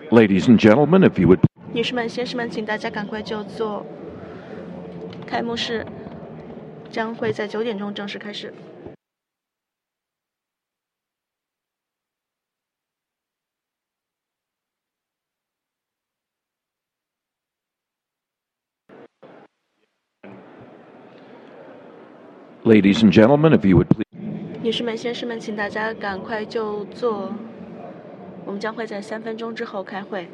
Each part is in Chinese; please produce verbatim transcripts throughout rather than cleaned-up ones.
Ladies and gentlemen, if you would. 女士们、先生们，请大家赶快就座。开幕式将会在九点钟正式开始。 Ladies and gentlemen, if you would please. 女士们、先生们，请大家赶快就座。我们将会在三分钟之后开会。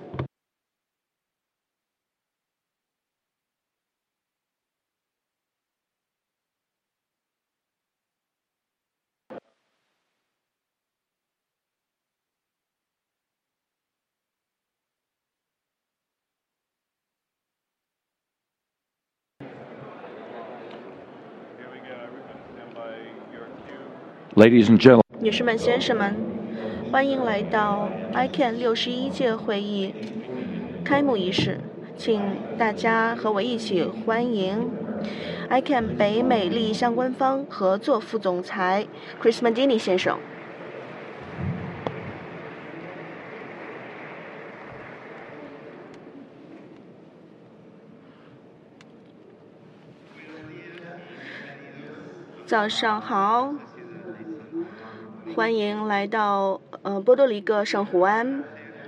Ladies and gentlemen. 女士们、先生们，欢迎来到 I C A N 六十一届会议开幕仪式，请大家和我一起欢迎 I C A N 北美利益相关方合作副总裁 Chris Mandini 先生。早上好。欢迎来到呃波多黎各圣胡安。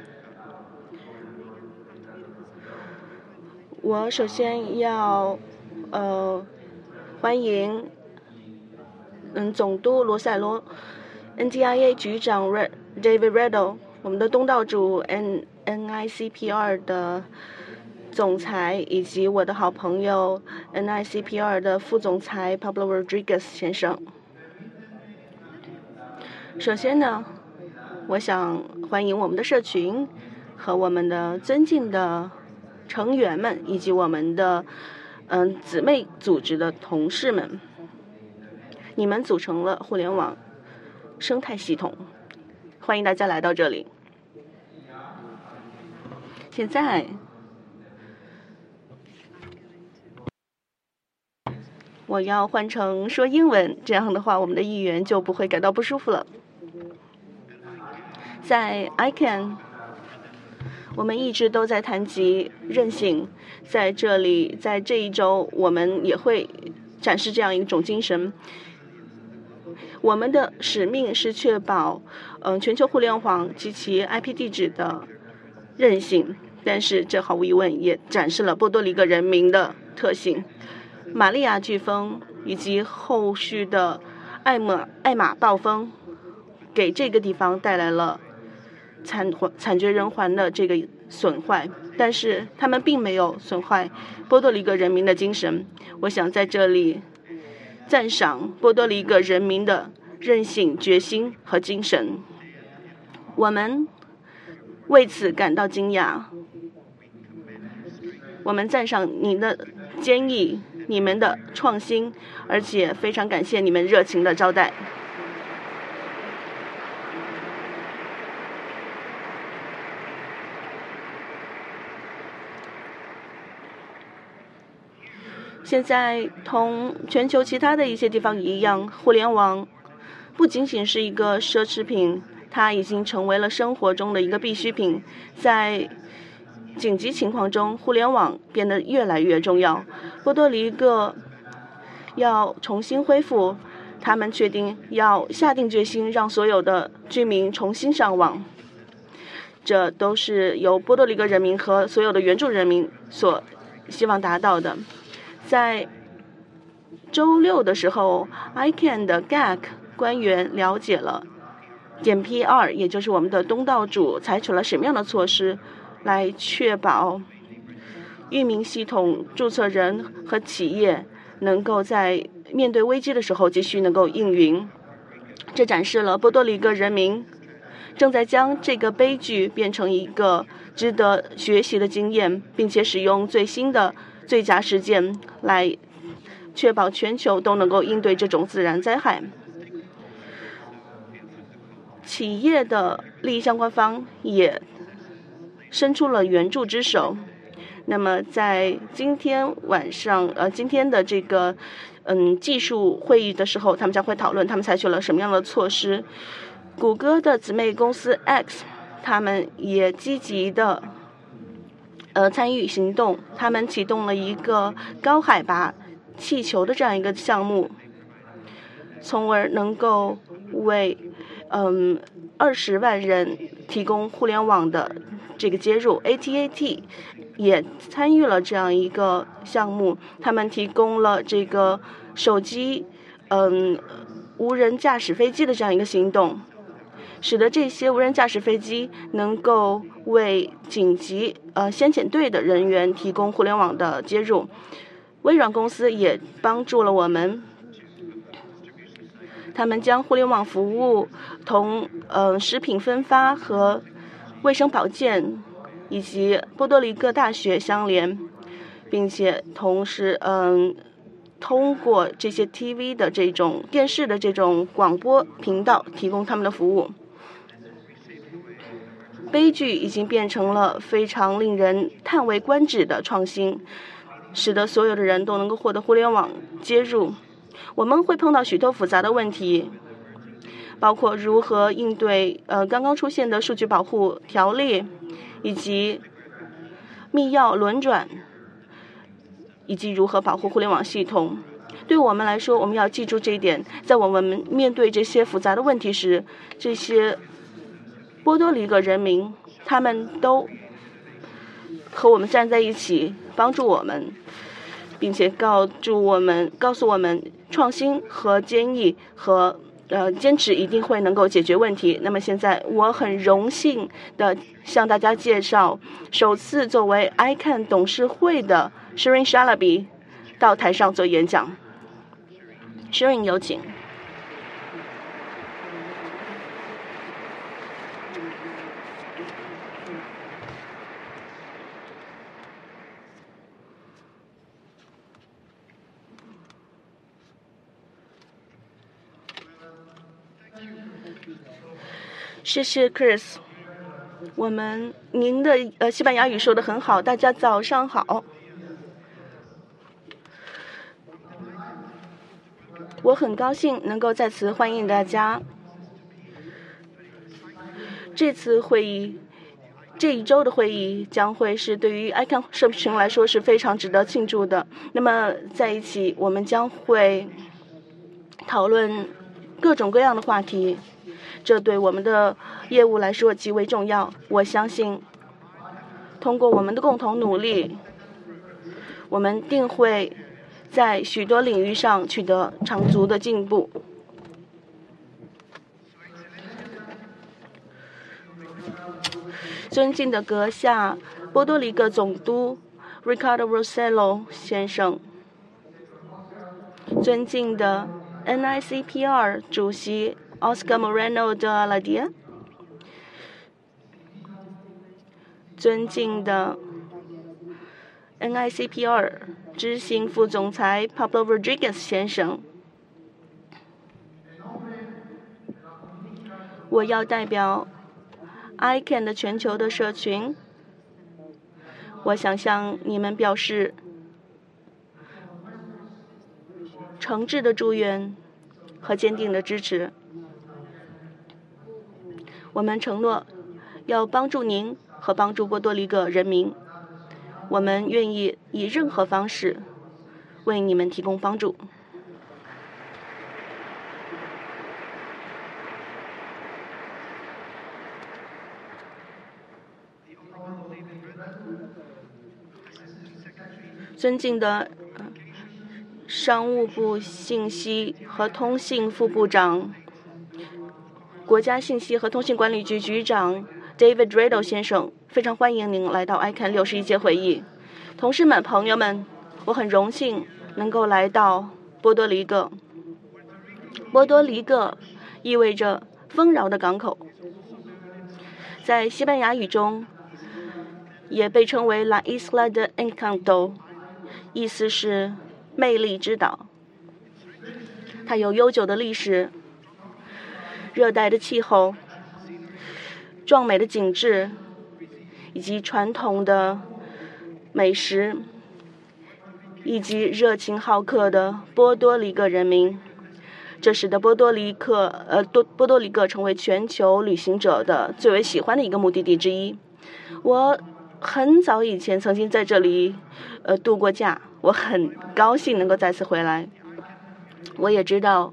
我首先要呃欢迎嗯总督罗塞罗 N T I A 局长 David Riddle， 我们的东道主 N N I C P R 的总裁，以及我的好朋友 N I C P R 的副总裁 Pablo Rodriguez 先生。首先呢，我想欢迎我们的社群和我们的尊敬的成员们，以及我们的嗯姊妹组织的同事们。你们组成了互联网生态系统，欢迎大家来到这里。现在我要换成说英文，这样的话我们的议员就不会感到不舒服了。在 I C A N， 我们一直都在谈及韧性，在这里，在这一周，我们也会展示这样一种精神。我们的使命是确保，嗯、呃，全球互联网及其 I P 地址的韧性，但是这毫无疑问也展示了波多黎各人民的特性。玛利亚飓风以及后续的艾玛艾玛暴风，给这个地方带来了惨惨绝人寰的这个损坏，但是他们并没有损坏波多黎各人民的精神。我想在这里赞赏波多黎各人民的韧性、决心和精神，我们为此感到惊讶。我们赞赏你的坚毅，你们的创新，而且非常感谢你们热情的招待。现在同全球其他的一些地方一样，互联网不仅仅是一个奢侈品，它已经成为了生活中的一个必需品。在紧急情况中，互联网变得越来越重要。波多黎各要重新恢复，他们确定要下定决心让所有的居民重新上网。这都是由波多黎各人民和所有的原住人民所希望达到的。在周六的时候 I C A N 的 G A C 官员了解了点 P 二， 也就是我们的东道主采取了什么样的措施来确保域名系统注册人和企业能够在面对危机的时候继续能够运营。这展示了波多黎各人民正在将这个悲剧变成一个值得学习的经验，并且使用最新的最佳实践来确保全球都能够应对这种自然灾害。企业的利益相关方也伸出了援助之手。那么在今天晚上呃今天的这个嗯技术会议的时候，他们将会讨论他们采取了什么样的措施。谷歌的姊妹公司 X， 他们也积极的呃参与行动，他们启动了一个高海拔气球的这样一个项目，从而能够为嗯二十万人提供互联网的这个接入。 A T A T 也参与了这样一个项目，他们提供了这个手机嗯无人驾驶飞机的这样一个行动，使得这些无人驾驶飞机能够为紧急呃先遣队的人员提供互联网的接入。微软公司也帮助了我们，他们将互联网服务同呃食品分发和卫生保健以及波多黎各大学相连，并且同时嗯、呃、通过这些 T V 的这种电视的这种广播频道提供他们的服务。悲剧已经变成了非常令人叹为观止的创新，使得所有的人都能够获得互联网接入。我们会碰到许多复杂的问题，包括如何应对呃刚刚出现的数据保护条例，以及密钥轮转，以及如何保护互联网系统。对我们来说，我们要记住这一点，在我们面对这些复杂的问题时，这些波多黎各人民他们都和我们站在一起，帮助我们，并且告诉我们告诉我们创新和坚毅和呃坚持一定会能够解决问题。那么现在我很荣幸的向大家介绍首次作为 I C A N 董事会的 Shirin Shalaby 到台上做演讲。 Shirin 有请。谢谢 Chris， 我们您的呃西班牙语说得很好，大家早上好。我很高兴能够在此欢迎大家。这次会议，这一周的会议将会是对于 I C A N 社群来说是非常值得庆祝的。那么在一起，我们将会讨论各种各样的话题。这对我们的业务来说极为重要。我相信，通过我们的共同努力，我们定会在许多领域上取得长足的进步。尊敬的阁下波多黎各总督 Ricardo Rossello 先生，尊敬的 N I C P R 主席Oscar Moreno de Aladia， 尊敬的 N I C P R 执行副总裁 Pablo Rodriguez 先生，我要代表 I C A N 的全球的社群，我想向你们表示诚挚的祝愿和坚定的支持。我们承诺要帮助您和帮助波多黎各人民，我们愿意以任何方式为你们提供帮助。尊敬的商务部信息和通信副部长、国家信息和通信管理局局长 David Riddle 先生，非常欢迎您来到 I C A N 六十一届会议。同事们、朋友们，我很荣幸能够来到波多黎各。波多黎各意味着丰饶的港口，在西班牙语中也被称为 La Isla de Encanto， 意思是魅力之岛。它有悠久的历史，热带的气候，壮美的景致，以及传统的美食，以及热情好客的波多黎各人民。 这使得波多黎各呃多波多黎各成为全球旅行者的最为喜欢的一个目的地之一。我很早以前曾经在这里呃度过假，我很高兴能够再次回来。我也知道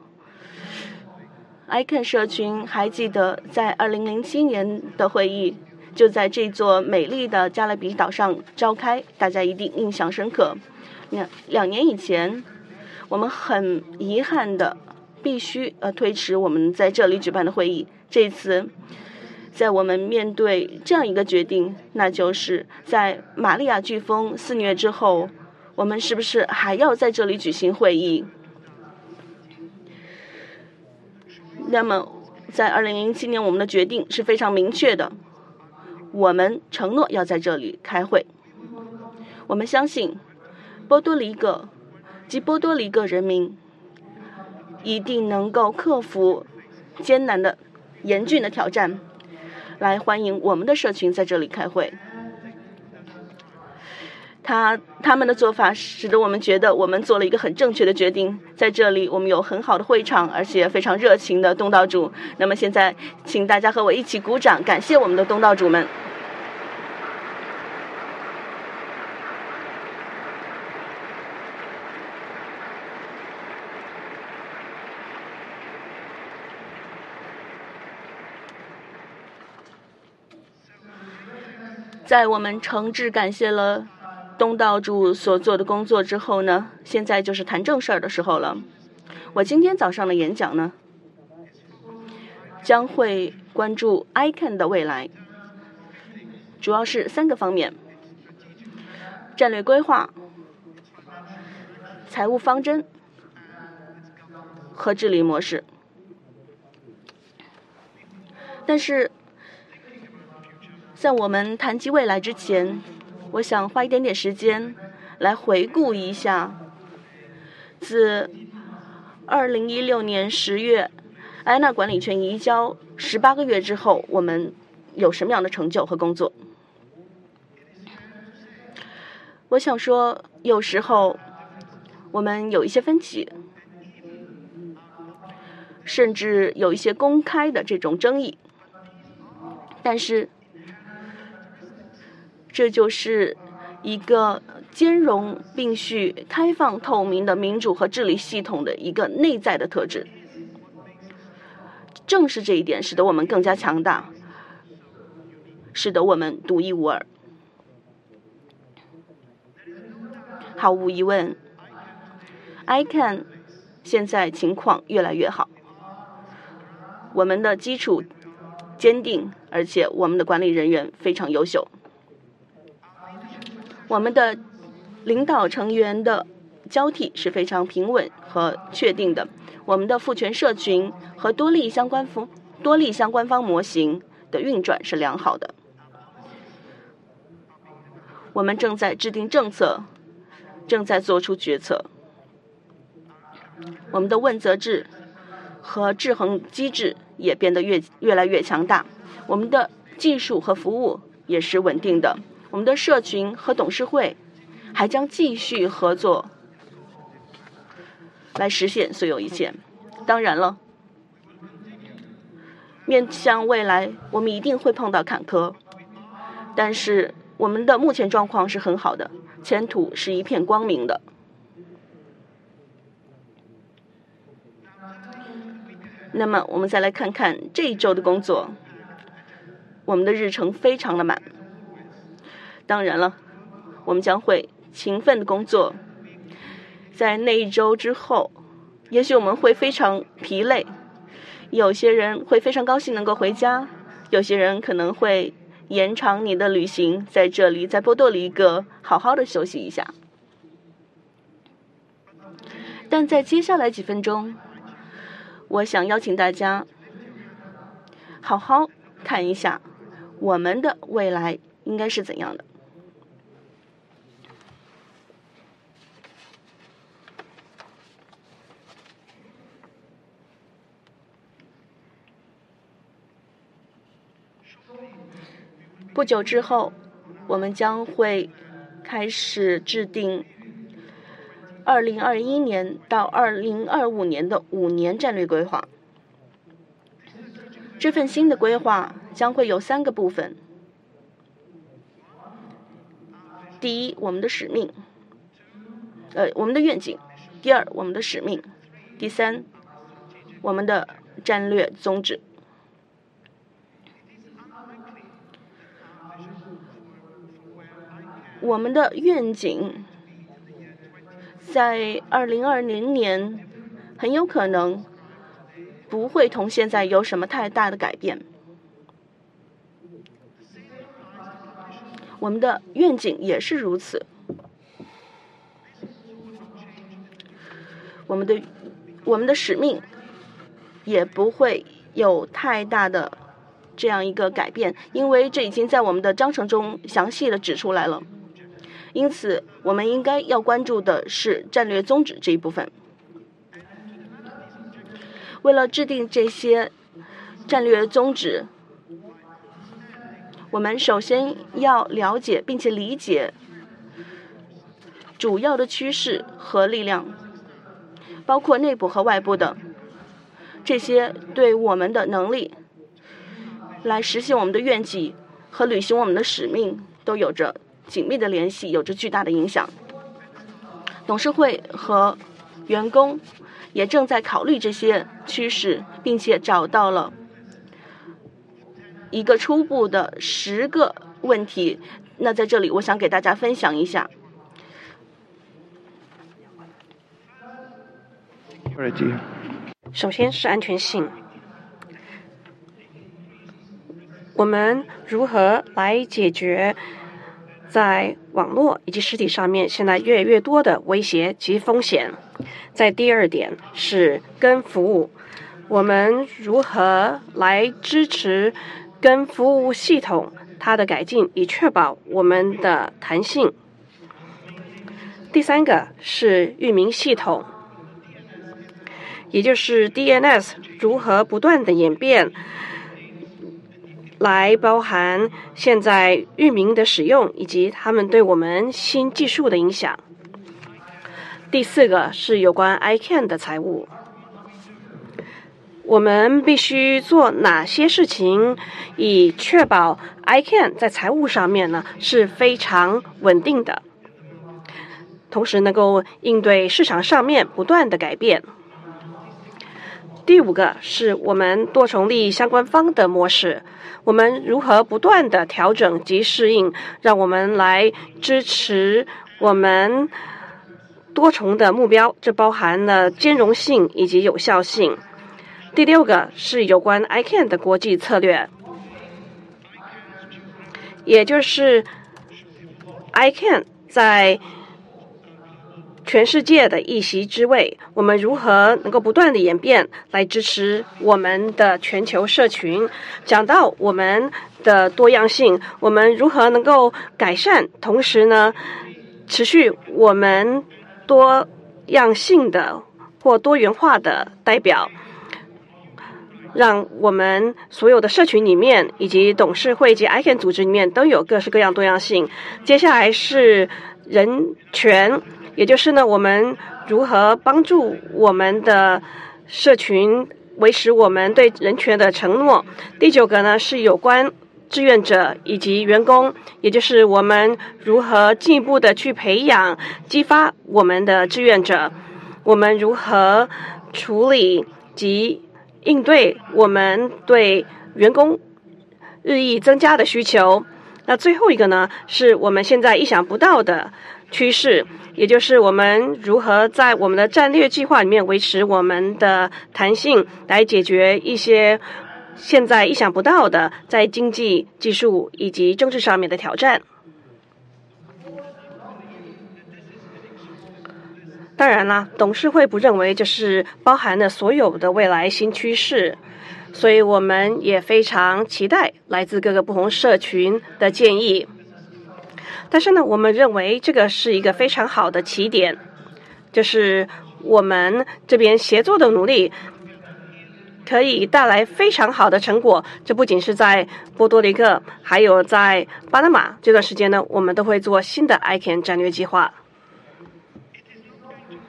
I C A N 社群还记得在二零零七年的会议就在这座美丽的加勒比岛上召开，大家一定印象深刻。两两年以前，我们很遗憾的必须呃推迟我们在这里举办的会议。这次在我们面对这样一个决定，那就是在玛利亚飓风肆虐之后，我们是不是还要在这里举行会议？那么在二零零七年我们的决定是非常明确的，我们承诺要在这里开会。我们相信波多黎各及波多黎各人民一定能够克服艰难的严峻的挑战，来欢迎我们的社群在这里开会。他他们的做法使得我们觉得我们做了一个很正确的决定。在这里我们有很好的会场，而且非常热情的东道主。那么现在请大家和我一起鼓掌，感谢我们的东道主们。在我们诚挚感谢了东道主所做的工作之后呢，现在就是谈正事儿的时候了。我今天早上的演讲呢，将会关注 I C A N 的未来，主要是三个方面：战略规划、财务方针和治理模式。但是在我们谈及未来之前，我想花一点点时间来回顾一下自二零一六年十月安娜管理权移交十八个月之后，我们有什么样的成就和工作。我想说，有时候我们有一些分歧，甚至有一些公开的这种争议，但是这就是一个兼容并蓄、开放透明的民主和治理系统的一个内在的特质。正是这一点使得我们更加强大，使得我们独一无二。毫无疑问 I C A N 现在情况越来越好，我们的基础坚定，而且我们的管理人员非常优秀。我们的领导成员的交替是非常平稳和确定的，我们的父权社群和多利相关方多利相关方模型的运转是良好的。我们正在制定政策，正在做出决策。我们的问责制和制衡机制也变得越越来越强大，我们的技术和服务也是稳定的。我们的社群和董事会还将继续合作，来实现所有一切。当然了，面向未来，我们一定会碰到坎坷，但是我们的目前状况是很好的，前途是一片光明的。那么我们再来看看这一周的工作，我们的日程非常的满。当然了，我们将会勤奋的工作，在那一周之后，也许我们会非常疲累，有些人会非常高兴能够回家，有些人可能会延长你的旅行，在这里在波多黎各好好的休息一下。但在接下来几分钟，我想邀请大家好好看一下我们的未来应该是怎样的。不久之后，我们将会开始制定二零二一年到二零二五年的五年战略规划。这份新的规划将会有三个部分。第一，我们的使命，呃，我们的愿景；第二，我们的使命；第三，我们的战略宗旨。我们的愿景在二零二零年很有可能不会同现在有什么太大的改变。我们的愿景也是如此。我们的我们的使命也不会有太大的这样一个改变，因为这已经在我们的章程中详细的指出来了。因此，我们应该要关注的是战略宗旨这一部分。为了制定这些战略宗旨，我们首先要了解并且理解主要的趋势和力量，包括内部和外部的，这些对我们的能力来实现我们的愿景和履行我们的使命都有着紧密的联系，有着巨大的影响。董事会和员工也正在考虑这些趋势，并且找到了一个初步的十个问题。那在这里我想给大家分享一下。 首先是安全性，我们如何来解决在网络以及实体上面现在越来越多的威胁及风险。在第二点是跟服务，我们如何来支持跟服务系统它的改进，以确保我们的弹性。第三个是域名系统，也就是 D N S 如何不断的演变，来包含现在域名的使用以及他们对我们新技术的影响。第四个是有关 I C A N 的财务，我们必须做哪些事情，以确保 I C A N 在财务上面呢是非常稳定的，同时能够应对市场上面不断的改变。第五个是我们多重利益相关方的模式，我们如何不断的调整及适应，让我们来支持我们多重的目标，这包含了兼容性以及有效性。第六个是有关 I C A N 的国际策略，也就是 I C A N 在全世界的一席之位，我们如何能够不断的演变来支持我们的全球社群。讲到我们的多样性，我们如何能够改善，同时呢持续我们多样性的或多元化的代表，让我们所有的社群里面以及董事会及 I C A N 组织里面都有各式各样多样性。接下来是人权，也就是呢我们如何帮助我们的社群维持我们对人权的承诺。第九个呢是有关志愿者以及员工，也就是我们如何进一步的去培养激发我们的志愿者，我们如何处理及应对我们对员工日益增加的需求。那最后一个呢是我们现在意想不到的趋势，也就是我们如何在我们的战略计划里面维持我们的弹性，来解决一些现在意想不到的在经济、技术以及政治上面的挑战。当然啦，董事会不认为这是包含了所有的未来新趋势，所以我们也非常期待来自各个不同社群的建议。但是呢，我们认为这个是一个非常好的起点，就是我们这边协作的努力可以带来非常好的成果。这不仅是在波多黎各，还有在巴拿马这段时间呢，我们都会做新的 I C A N 战略计划。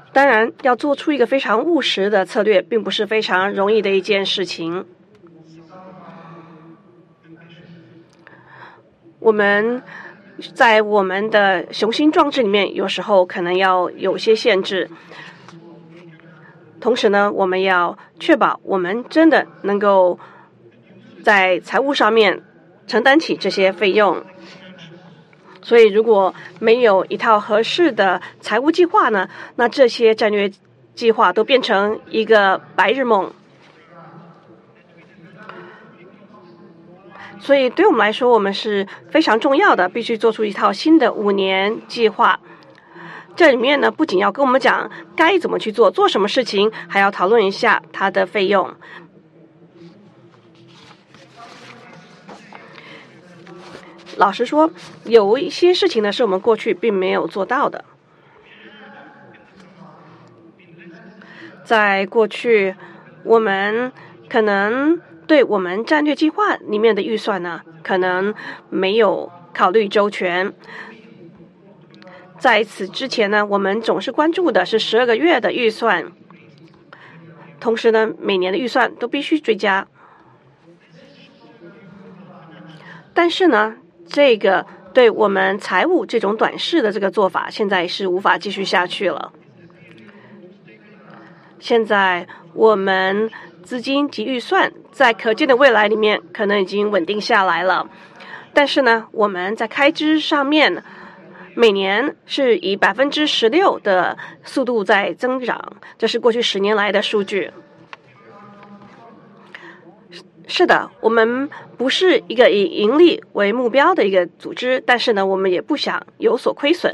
当然，要做出一个非常务实的策略，并不是非常容易的一件事情。我们在我们的雄心壮志里面，有时候可能要有些限制。同时呢，我们要确保我们真的能够在财务上面承担起这些费用。所以，如果没有一套合适的财务计划呢，那这些战略计划都变成一个白日梦。所以，对我们来说，我们是非常重要的，必须做出一套新的五年计划。这里面呢，不仅要跟我们讲该怎么去做，做什么事情，还要讨论一下它的费用。老实说，有一些事情呢，是我们过去并没有做到的。在过去，我们可能对我们战略计划里面的预算呢，可能没有考虑周全。在此之前呢，我们总是关注的是十二个月的预算，同时呢，每年的预算都必须追加。但是呢，这个对我们财务这种短视的这个做法，现在是无法继续下去了。现在我们资金及预算在可见的未来里面可能已经稳定下来了，但是呢，我们在开支上面每年是以百分之十六的速度在增长，这是过去十年来的数据。是的，我们不是一个以盈利为目标的一个组织，但是呢，我们也不想有所亏损。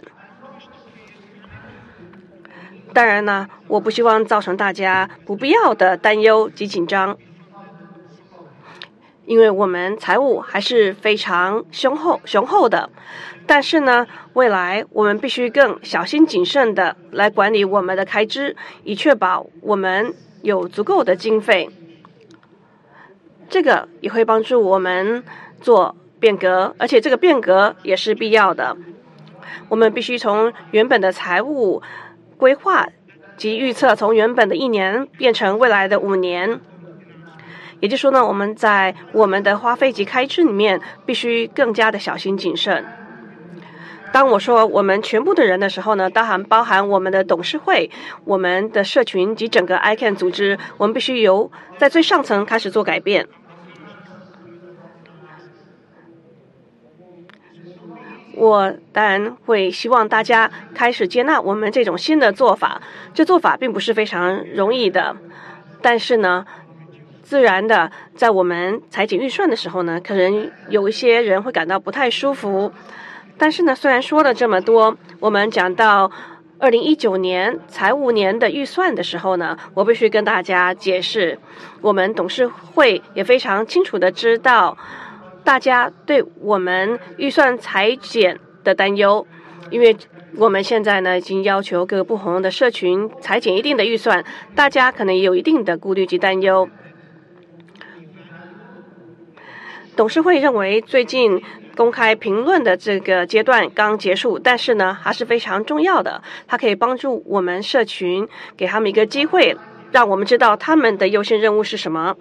当然呢，我不希望造成大家不必要的担忧及紧张，因为我们财务还是非常雄厚雄厚的。但是呢，未来我们必须更小心谨慎的来管理我们的开支，以确保我们有足够的经费。这个也会帮助我们做变革，而且这个变革也是必要的。我们必须从原本的财务规划及预测，从原本的一年变成未来的五年。也就是说呢，我们在我们的花费及开支里面必须更加的小心谨慎。当我说我们全部的人的时候呢，当然包含我们的董事会、我们的社群及整个 I C A N 组织，我们必须由在最上层开始做改变。我当然会希望大家开始接纳我们这种新的做法，这做法并不是非常容易的，但是呢，自然的在我们裁减预算的时候呢，可能有一些人会感到不太舒服。但是呢，虽然说了这么多，我们讲到二零一九年财务年的预算的时候呢，我必须跟大家解释，我们董事会也非常清楚的知道大家对我们预算裁减的担忧，因为我们现在呢已经要求各个不同的社群裁减一定的预算，大家可能也有一定的顾虑及担忧。董事会认为最近公开评论的这个阶段刚结束，但是呢还是非常重要的，它可以帮助我们社群，给他们一个机会，让我们知道他们的优先任务是什么。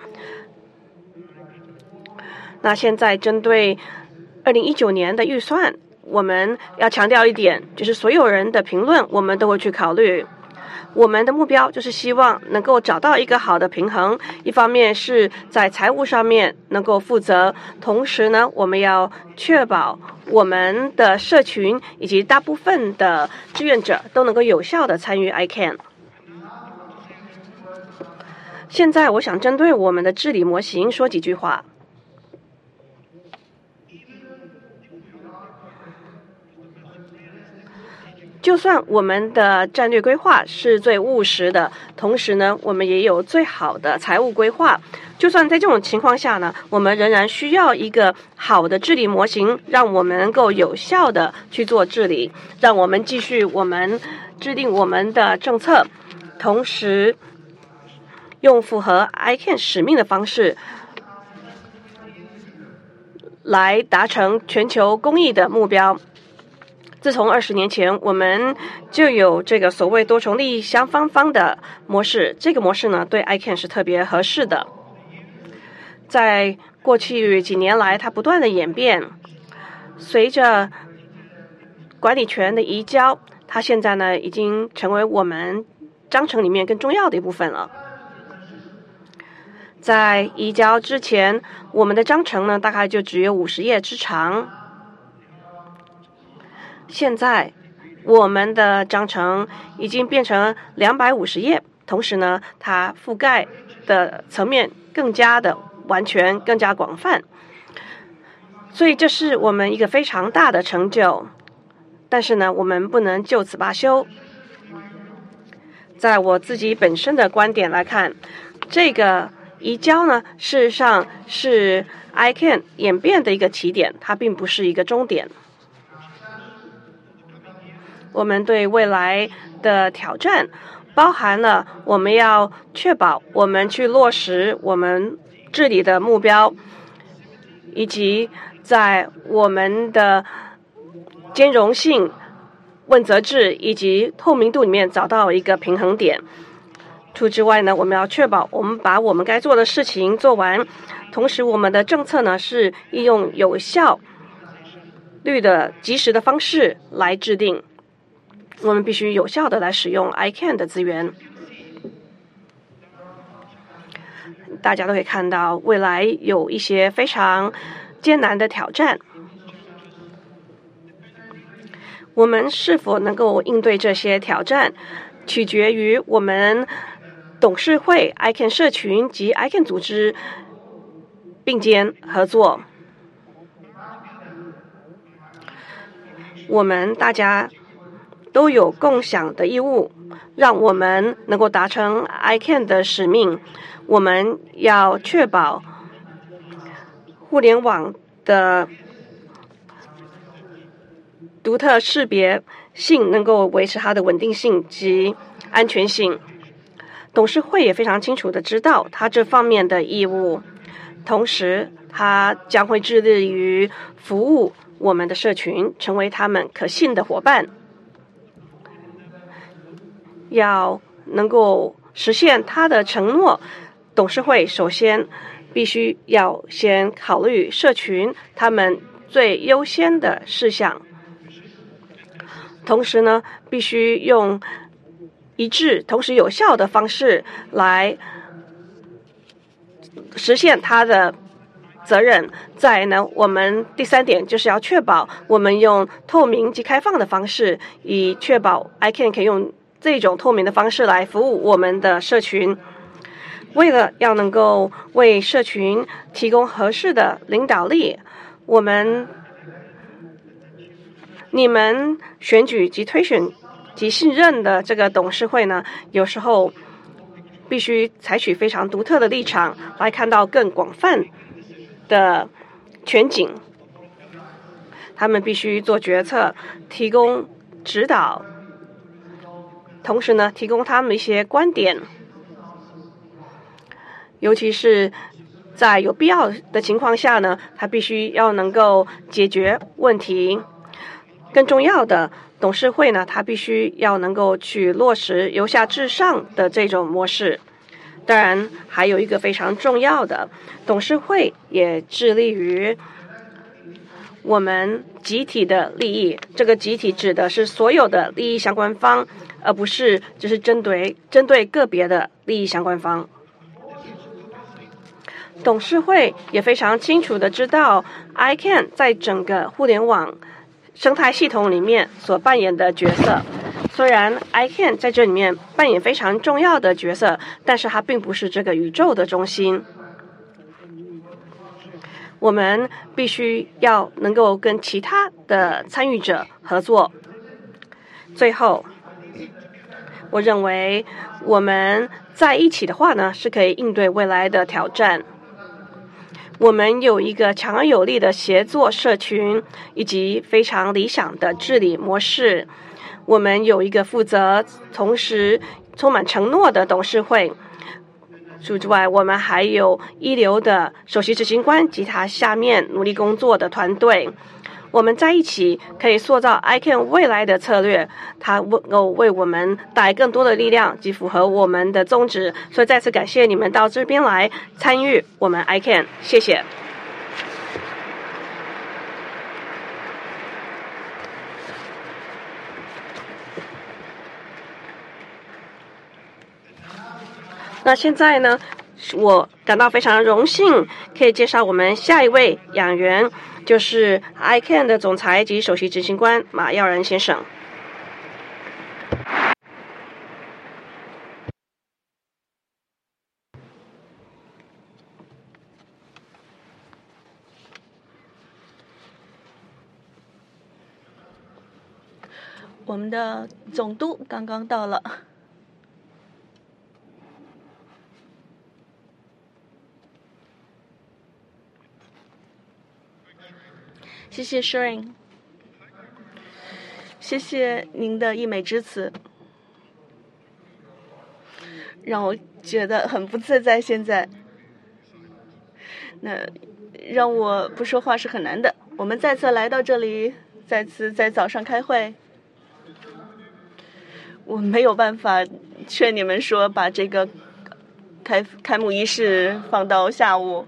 那现在针对二零一九年的预算，我们要强调一点，就是所有人的评论我们都会去考虑。我们的目标就是希望能够找到一个好的平衡，一方面是在财务上面能够负责，同时呢，我们要确保我们的社群以及大部分的志愿者都能够有效的参与 I C A N。现在我想针对我们的治理模型说几句话。就算我们的战略规划是最务实的，同时呢，我们也有最好的财务规划。就算在这种情况下呢，我们仍然需要一个好的治理模型，让我们能够有效的去做治理，让我们继续我们制定我们的政策，同时用符合 I C A N 使命的方式来达成全球公益的目标。 自从二十年前，我们就有这个所谓多重利益相方方的模式。这个模式呢，对 I C A N 是特别合适的。在过去几年来，它不断的演变，随着管理权的移交，它现在呢已经成为我们章程里面更重要的一部分了。在移交之前，我们的章程呢大概就只有五十页之长。现在我们的章程已经变成两百五十页，同时呢，它覆盖的层面更加的完全，更加广泛。所以这是我们一个非常大的成就。但是呢，我们不能就此罢休。在我自己本身的观点来看，这个移交呢，事实上是 I C A N 演变的一个起点，它并不是一个终点。我们对未来的挑战包含了我们要确保我们去落实我们治理的目标，以及在我们的兼容性、问责制以及透明度里面找到一个平衡点。除之外呢，我们要确保我们把我们该做的事情做完，同时我们的政策呢是利用有效率的及时的方式来制定。我们必须有效的来使用 I C A N 的资源。大家都可以看到，未来有一些非常艰难的挑战。我们是否能够应对这些挑战，取决于我们董事会、I C A N 社群及 I C A N 组织并肩合作。我们大家都有共享的义务，让我们能够达成 I C A N 的使命。我们要确保互联网的独特识别性能够维持它的稳定性及安全性。董事会也非常清楚的知道它这方面的义务，同时它将会致力于服务我们的社群，成为他们可信的伙伴。要能够实现他的承诺，董事会首先必须要先考虑社群他们最优先的事项，同时呢，必须用一致同时有效的方式来实现他的责任。再来呢，我们第三点就是要确保我们用透明及开放的方式，以确保 I C A N 可以用这种透明的方式来服务我们的社群。为了要能够为社群提供合适的领导力，我们你们选举及推选及信任的这个董事会呢，有时候必须采取非常独特的立场，来看到更广泛的全景。他们必须做决策，提供指导，同时呢，提供他们一些观点，尤其是在有必要的情况下呢，他必须要能够解决问题。更重要的，董事会呢，他必须要能够去落实由下至上的这种模式。当然，还有一个非常重要的，董事会也致力于我们集体的利益。这个集体指的是所有的利益相关方，而不是只是针对针对个别的利益相关方。董事会也非常清楚的知道 I C A N 在整个互联网生态系统里面所扮演的角色。虽然 I C A N 在这里面扮演非常重要的角色，但是它并不是这个宇宙的中心。我们必须要能够跟其他的参与者合作。最后，我认为我们在一起的话呢，是可以应对未来的挑战。我们有一个强而有力的协作社群，以及非常理想的治理模式。我们有一个负责同时充满承诺的董事会。除此之外，我们还有一流的首席执行官及他下面努力工作的团队。 我们在一起可以塑造 I C A N 未来的策略，它能够为我们带来更多的力量及符合我们的宗旨。所以再次感谢你们到这边来参与我们 I C A N， 谢谢。那现在呢，我感到非常荣幸，可以介绍我们下一位养员，就是 I C A N 的总裁及首席执行官马耀然先生。 我们的总督刚刚到了。谢谢 Sharon， 谢谢您的溢美之词，让我觉得很不自在。现在，那让我不说话是很难的。我们再次来到这里，再次在早上开会，我没有办法劝你们说把这个开开幕仪式放到下午。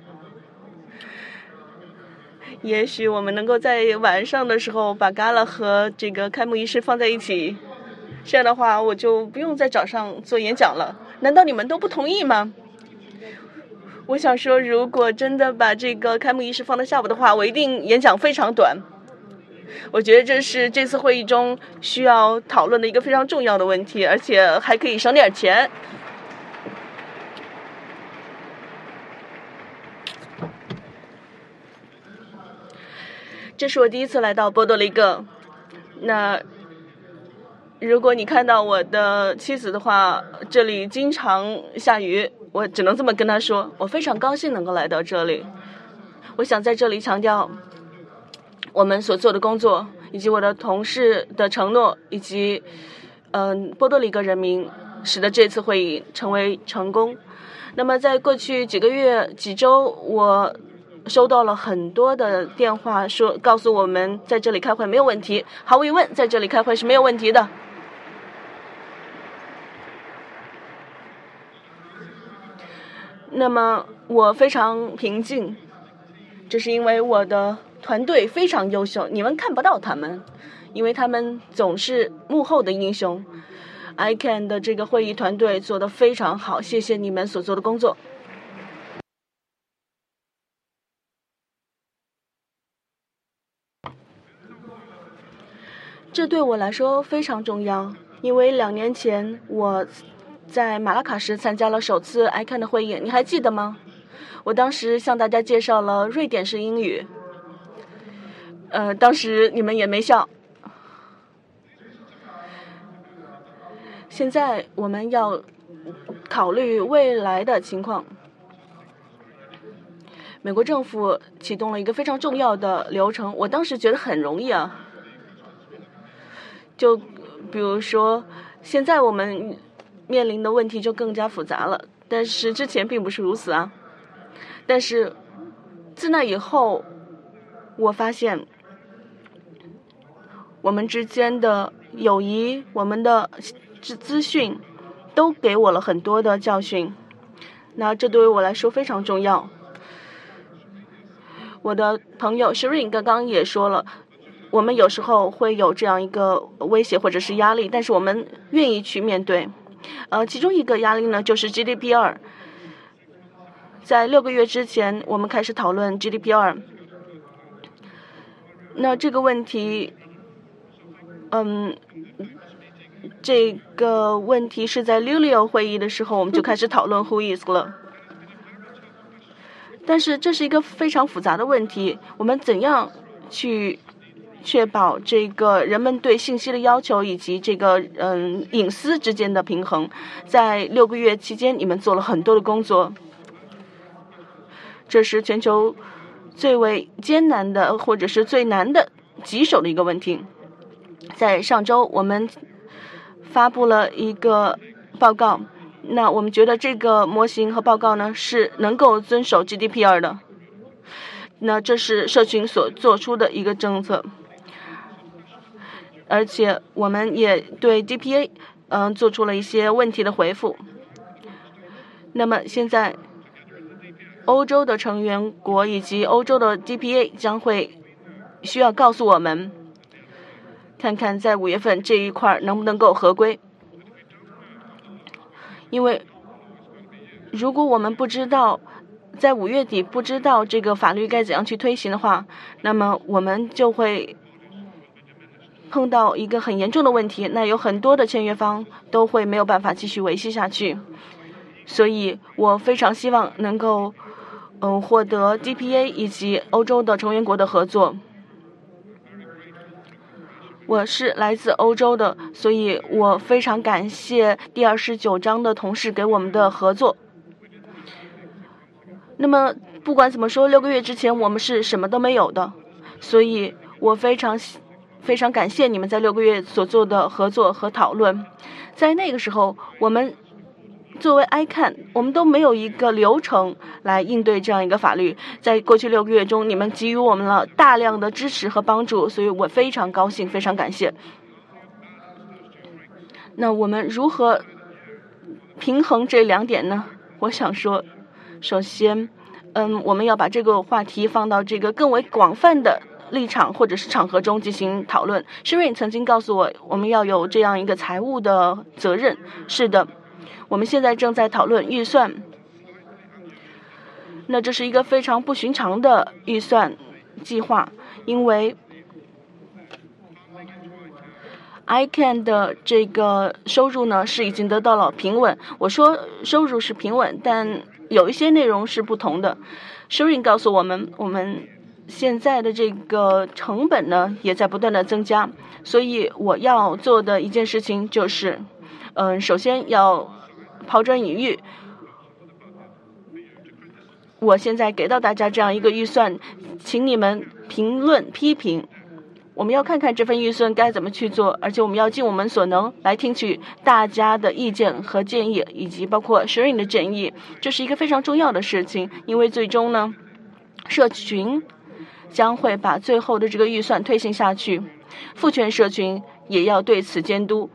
也许我们能够在晚上的时候把 Gala 和这个开幕仪式放在一起，这样的话我就不用在早上做演讲了。难道你们都不同意吗？我想说，如果真的把这个开幕仪式放到下午的话，我一定演讲非常短。我觉得这是这次会议中需要讨论的一个非常重要的问题，而且还可以省点钱。这是我第一次来到波多黎各，那如果你看到我的妻子的话，这里经常下雨，我只能这么跟她说，我非常高兴能够来到这里。我想在这里强调我们所做的工作，以及我的同事的承诺，以及嗯、呃、波多黎各人民使得这次会议成为成功。那么在过去几个月几周，我收到了很多的电话，说告诉我们在这里开会没有问题，毫无疑问在这里开会是没有问题的。那么我非常平静，这是因为我的团队非常优秀，你们看不到他们，因为他们总是幕后的英雄。I C A N 的这个会议团队做得非常好，谢谢你们所做的工作。这对我来说非常重要，因为两年前我在马拉喀什参加了首次 I C A N 的会议，你还记得吗？我当时向大家介绍了瑞典式英语，呃，当时你们也没笑。现在我们要考虑未来的情况。美国政府启动了一个非常重要的流程，我当时觉得很容易啊。就比如说，现在我们面临的问题就更加复杂了，但是之前并不是如此啊。但是自那以后，我发现我们之间的友谊，我们的资讯都给我了很多的教训，那这对于我来说非常重要。我的朋友 Sharon 刚刚也说了，我们有时候会有这样一个威胁或者是压力，但是我们愿意去面对。呃，其中一个压力呢，就是 G D P R。在六个月之前，我们开始讨论 G D P R。那这个问题，嗯，这个问题是在 Lulio 会议的时候，我们就开始讨论 Who is 了。但是这是一个非常复杂的问题，我们怎样去确保这个人们对信息的要求以及这个嗯隐私之间的平衡？在六个月期间，你们做了很多的工作，这是全球最为艰难的或者是最难的棘手的一个问题。在上周，我们发布了一个报告，那我们觉得这个模型和报告呢是能够遵守 G D P R 的。那这是社群所做出的一个政策。 而且我们也对 D P A 嗯、呃、做出了一些问题的回复。那么现在欧洲的成员国以及欧洲的 D P A 将会需要告诉我们，看看在五月份这一块能不能够合规。因为如果我们不知道在五月底不知道这个法律该怎样去推行的话，那么我们就会碰到一个很严重的问题，那有很多的签约方都会没有办法继续维系下去。所以我非常希望能够嗯获得 D P A 以及欧洲的成员国的合作。我是来自欧洲的，所以我非常感谢第二十九章的同事给我们的合作。那么不管怎么说，六个月之前我们是什么都没有的，所以我非常非常感谢你们在六个月所做的合作和讨论。在那个时候，我们作为 I C A N， 我们都没有一个流程来应对这样一个法律。在过去六个月中，你们给予我们了大量的支持和帮助，所以我非常高兴，非常感谢。那我们如何平衡这两点呢？我想说，首先，嗯，我们要把这个话题放到这个更为广泛的立场或者是场合中进行讨论。Shirin曾经告诉我，我们要有这样一个财务的责任。是的。我们现在正在讨论预算，那这是一个非常不寻常的预算计划，因为 I C A N 的这个收入呢是已经得到了平稳。我说收入是平稳，但有一些内容是不同的。Shirin 告诉我们，我们现在的这个成本呢也在不断的增加，所以我要做的一件事情就是，嗯，首先要抛砖引玉。我现在给到大家这样一个预算，请你们评论批评。我们要看看这份预算该怎么去做，而且我们要尽我们所能来听取大家的意见和建议，以及包括 Shirin 的建议。这是一个非常重要的事情，因为最终呢，社群将会把最后的这个预算推行下去，父权社群也要对此监督。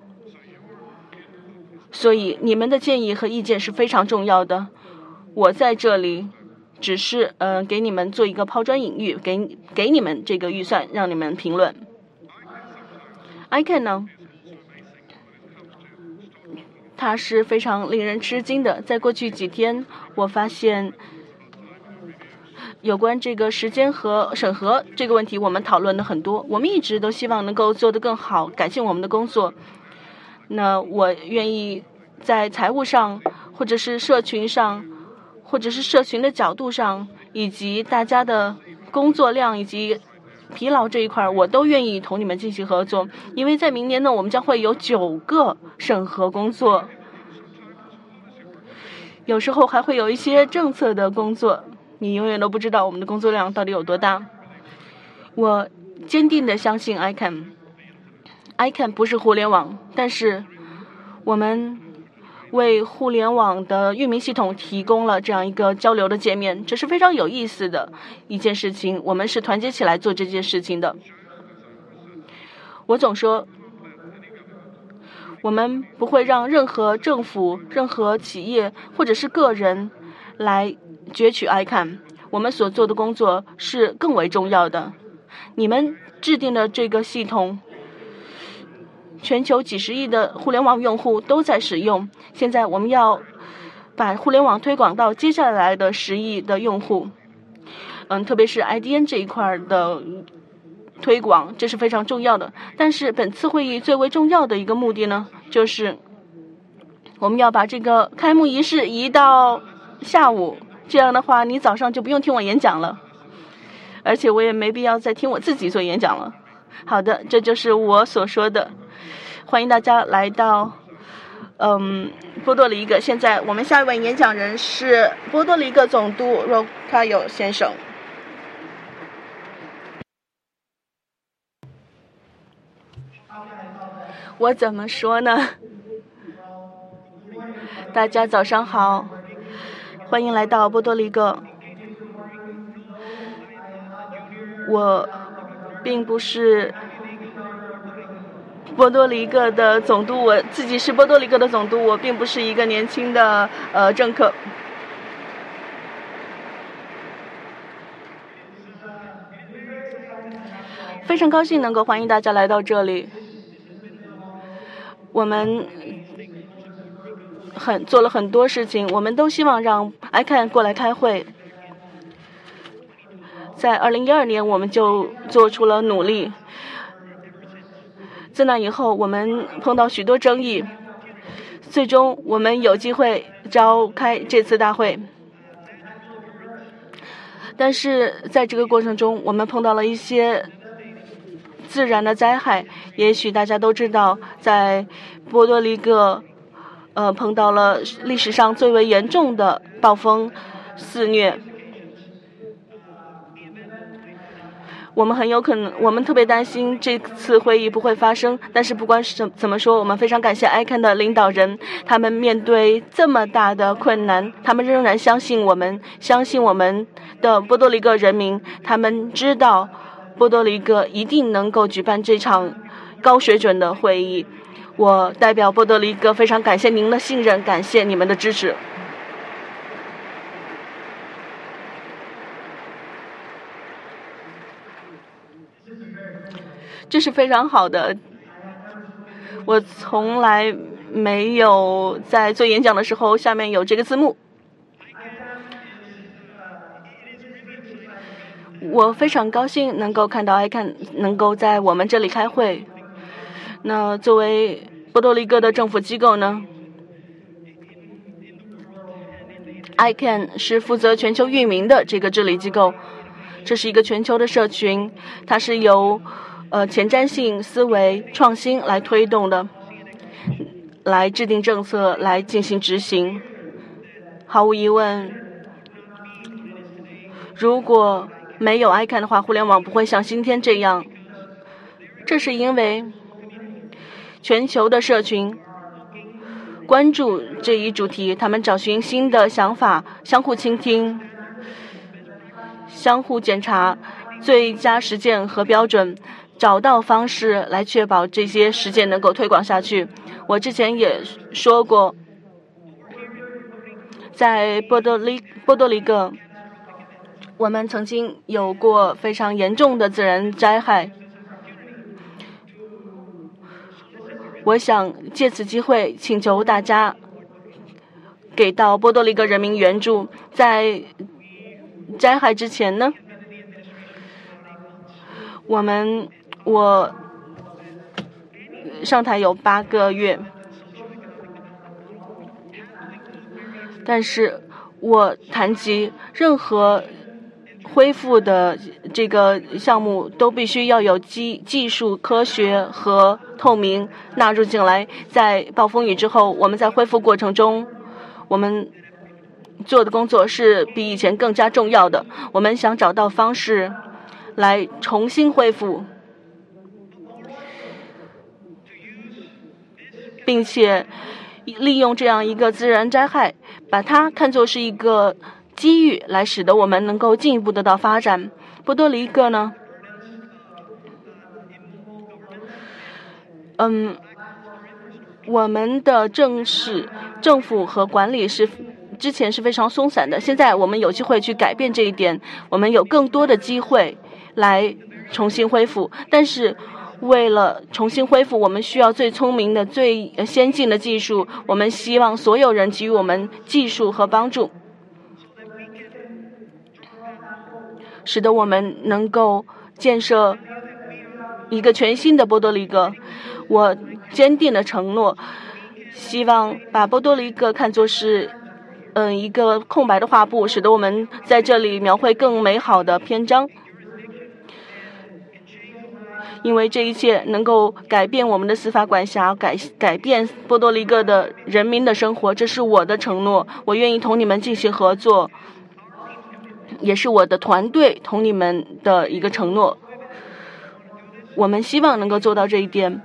所以你们的建议和意见是非常重要的。我在这里只是呃给你们做一个抛砖引玉，给给你们这个预算，让你们评论。I C A N 呢，它是非常令人吃惊的。在过去几天，我发现有关这个时间和审核这个问题，我们讨论了很多。我们一直都希望能够做得更好，改进我们的工作。那我愿意在财务上，或者是社群上，或者是社群的角度上，以及大家的工作量以及疲劳这一块，我都愿意同你们进行合作。因为在明年呢，我们将会有九个审核工作，有时候还会有一些政策的工作，你永远都不知道我们的工作量到底有多大。我坚定地相信 I C A N。I C A N 不是互联网，但是我们为互联网的域名系统提供了这样一个交流的界面，这是非常有意思的一件事情。我们是团结起来做这件事情的。我总说，我们不会让任何政府、任何企业或者是个人来攫取 I C A N。我们所做的工作是更为重要的。你们制定的这个系统，全球几十亿的互联网用户都在使用。现在我们要把互联网推广到接下来的十亿的用户，嗯，特别是 I D N 这一块的推广，这是非常重要的。但是本次会议最为重要的一个目的呢，就是我们要把这个开幕仪式移到下午，这样的话你早上就不用听我演讲了，而且我也没必要再听我自己做演讲了。好的，这就是我所说的。欢迎大家来到嗯波多黎各。现在我们下一位演讲人是波多黎各总督 Rocayo 先生。我怎么说呢？大家早上好，欢迎来到波多黎各。我并不是波多黎各的总督，我自己是波多黎各的总督，我并不是一个年轻的呃政客。非常高兴能够欢迎大家来到这里。我们很做了很多事情，我们都希望让 I C A N 过来开会。在二零一二年，我们就做出了努力。自那以后，我们碰到许多争议，最终我们有机会召开这次大会。但是在这个过程中，我们碰到了一些自然的灾害，也许大家都知道，在波多黎各，呃，碰到了历史上最为严重的暴风肆虐。我们很有可能，我们特别担心这次会议不会发生。但是不管是怎么说，我们非常感谢 I C A N 的领导人，他们面对这么大的困难，他们仍然相信我们，相信我们的波多黎各人民，他们知道波多黎各一定能够举办这场高水准的会议。我代表波多黎各非常感谢您的信任，感谢你们的支持。这是非常好的。我从来没有在做演讲的时候下面有这个字幕。我非常高兴能够看到 I C A N 能够在我们这里开会。那作为波多黎各的政府机构呢， I C A N 是负责全球运营的这个治理机构，这是一个全球的社群，它是由呃前瞻性思维创新来推动的，来制定政策，来进行执行。毫无疑问，如果没有 I C A N 的话，互联网不会像今天这样。这是因为全球的社群关注这一主题，他们找寻新的想法，相互倾听，相互检查最佳实践和标准，找到方式来确保这些实践能够推广下去。我之前也说过，在波多黎波多黎各，我们曾经有过非常严重的自然灾害。我想借此机会请求大家给到波多黎各人民援助。在灾害之前呢，我们我上台有八个月，但是我谈及任何恢复的这个项目都必须要有技技术、科学和透明纳入进来。在暴风雨之后，我们在恢复过程中，我们做的工作是比以前更加重要的。我们想找到方式来重新恢复，并且利用这样一个自然灾害，把它看作是一个机遇，来使得我们能够进一步得到发展。波多黎各呢，嗯，我们的政事、政府和管理是之前是非常松散的，现在我们有机会去改变这一点，我们有更多的机会来重新恢复。但是为了重新恢复，我们需要最聪明的、最先进的技术。我们希望所有人给予我们技术和帮助，使得我们能够建设一个全新的波多黎各。我坚定的承诺，希望把波多黎各看作是嗯一个空白的画布，使得我们在这里描绘更美好的篇章。因为这一切能够改变我们的司法管辖，改改变波多黎各的人民的生活，这是我的承诺。我愿意同你们进行合作，也是我的团队同你们的一个承诺。我们希望能够做到这一点。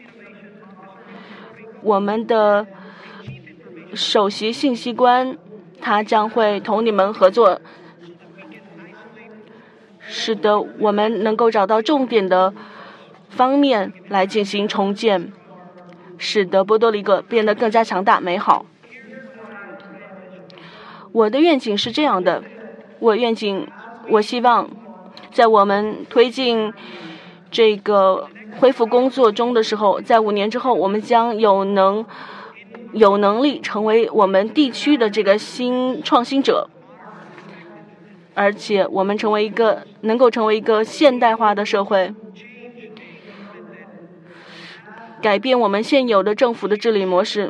我们的首席信息官他将会同你们合作，使得我们能够找到重点的方面来进行重建，使得波多黎各变得更加强大美好。我的愿景是这样的，我愿景，我希望在我们推进这个恢复工作中的时候，在五年之后，我们将有能有能力成为我们地区的这个新创新者，而且我们成为一个能够成为一个现代化的社会，改变我们现有的政府的治理模式，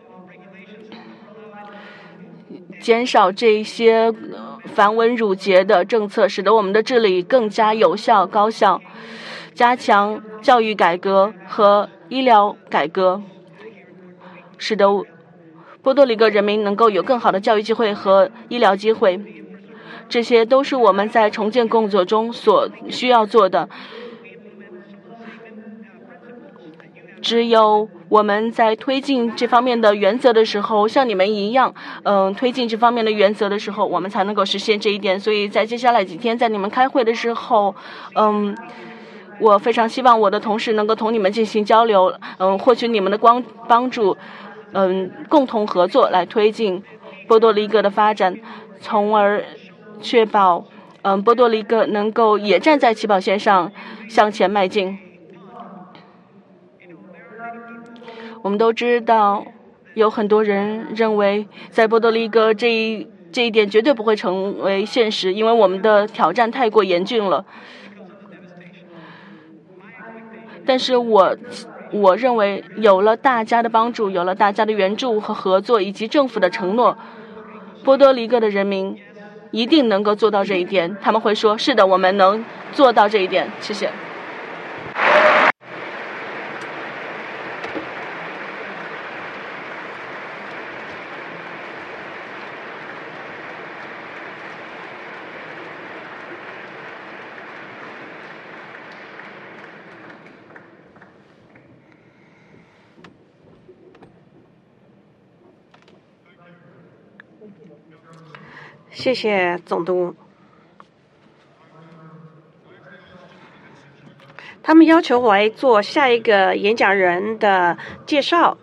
减少这些繁文缛节的政策，使得我们的治理更加有效高效，加强教育改革和医疗改革，使得波多黎各人民能够有更好的教育机会和医疗机会。这些都是我们在重建工作中所需要做的。只有我们在推进这方面的原则的时候，像你们一样，嗯、呃，推进这方面的原则的时候，我们才能够实现这一点。所以在接下来几天，在你们开会的时候，嗯，我非常希望我的同事能够同你们进行交流，嗯，获取你们的光帮助，嗯，共同合作来推进波多黎各的发展，从而确保，嗯，波多黎各能够也站在起跑线上向前迈进。我们都知道，有很多人认为在波多黎各这一这一点绝对不会成为现实，因为我们的挑战太过严峻了。但是我我认为，有了大家的帮助，有了大家的援助和合作，以及政府的承诺，波多黎各的人民一定能够做到这一点。他们会说：“是的，我们能做到这一点。”谢谢。 谢谢总督。他们要求我来做下一个演讲人的介绍，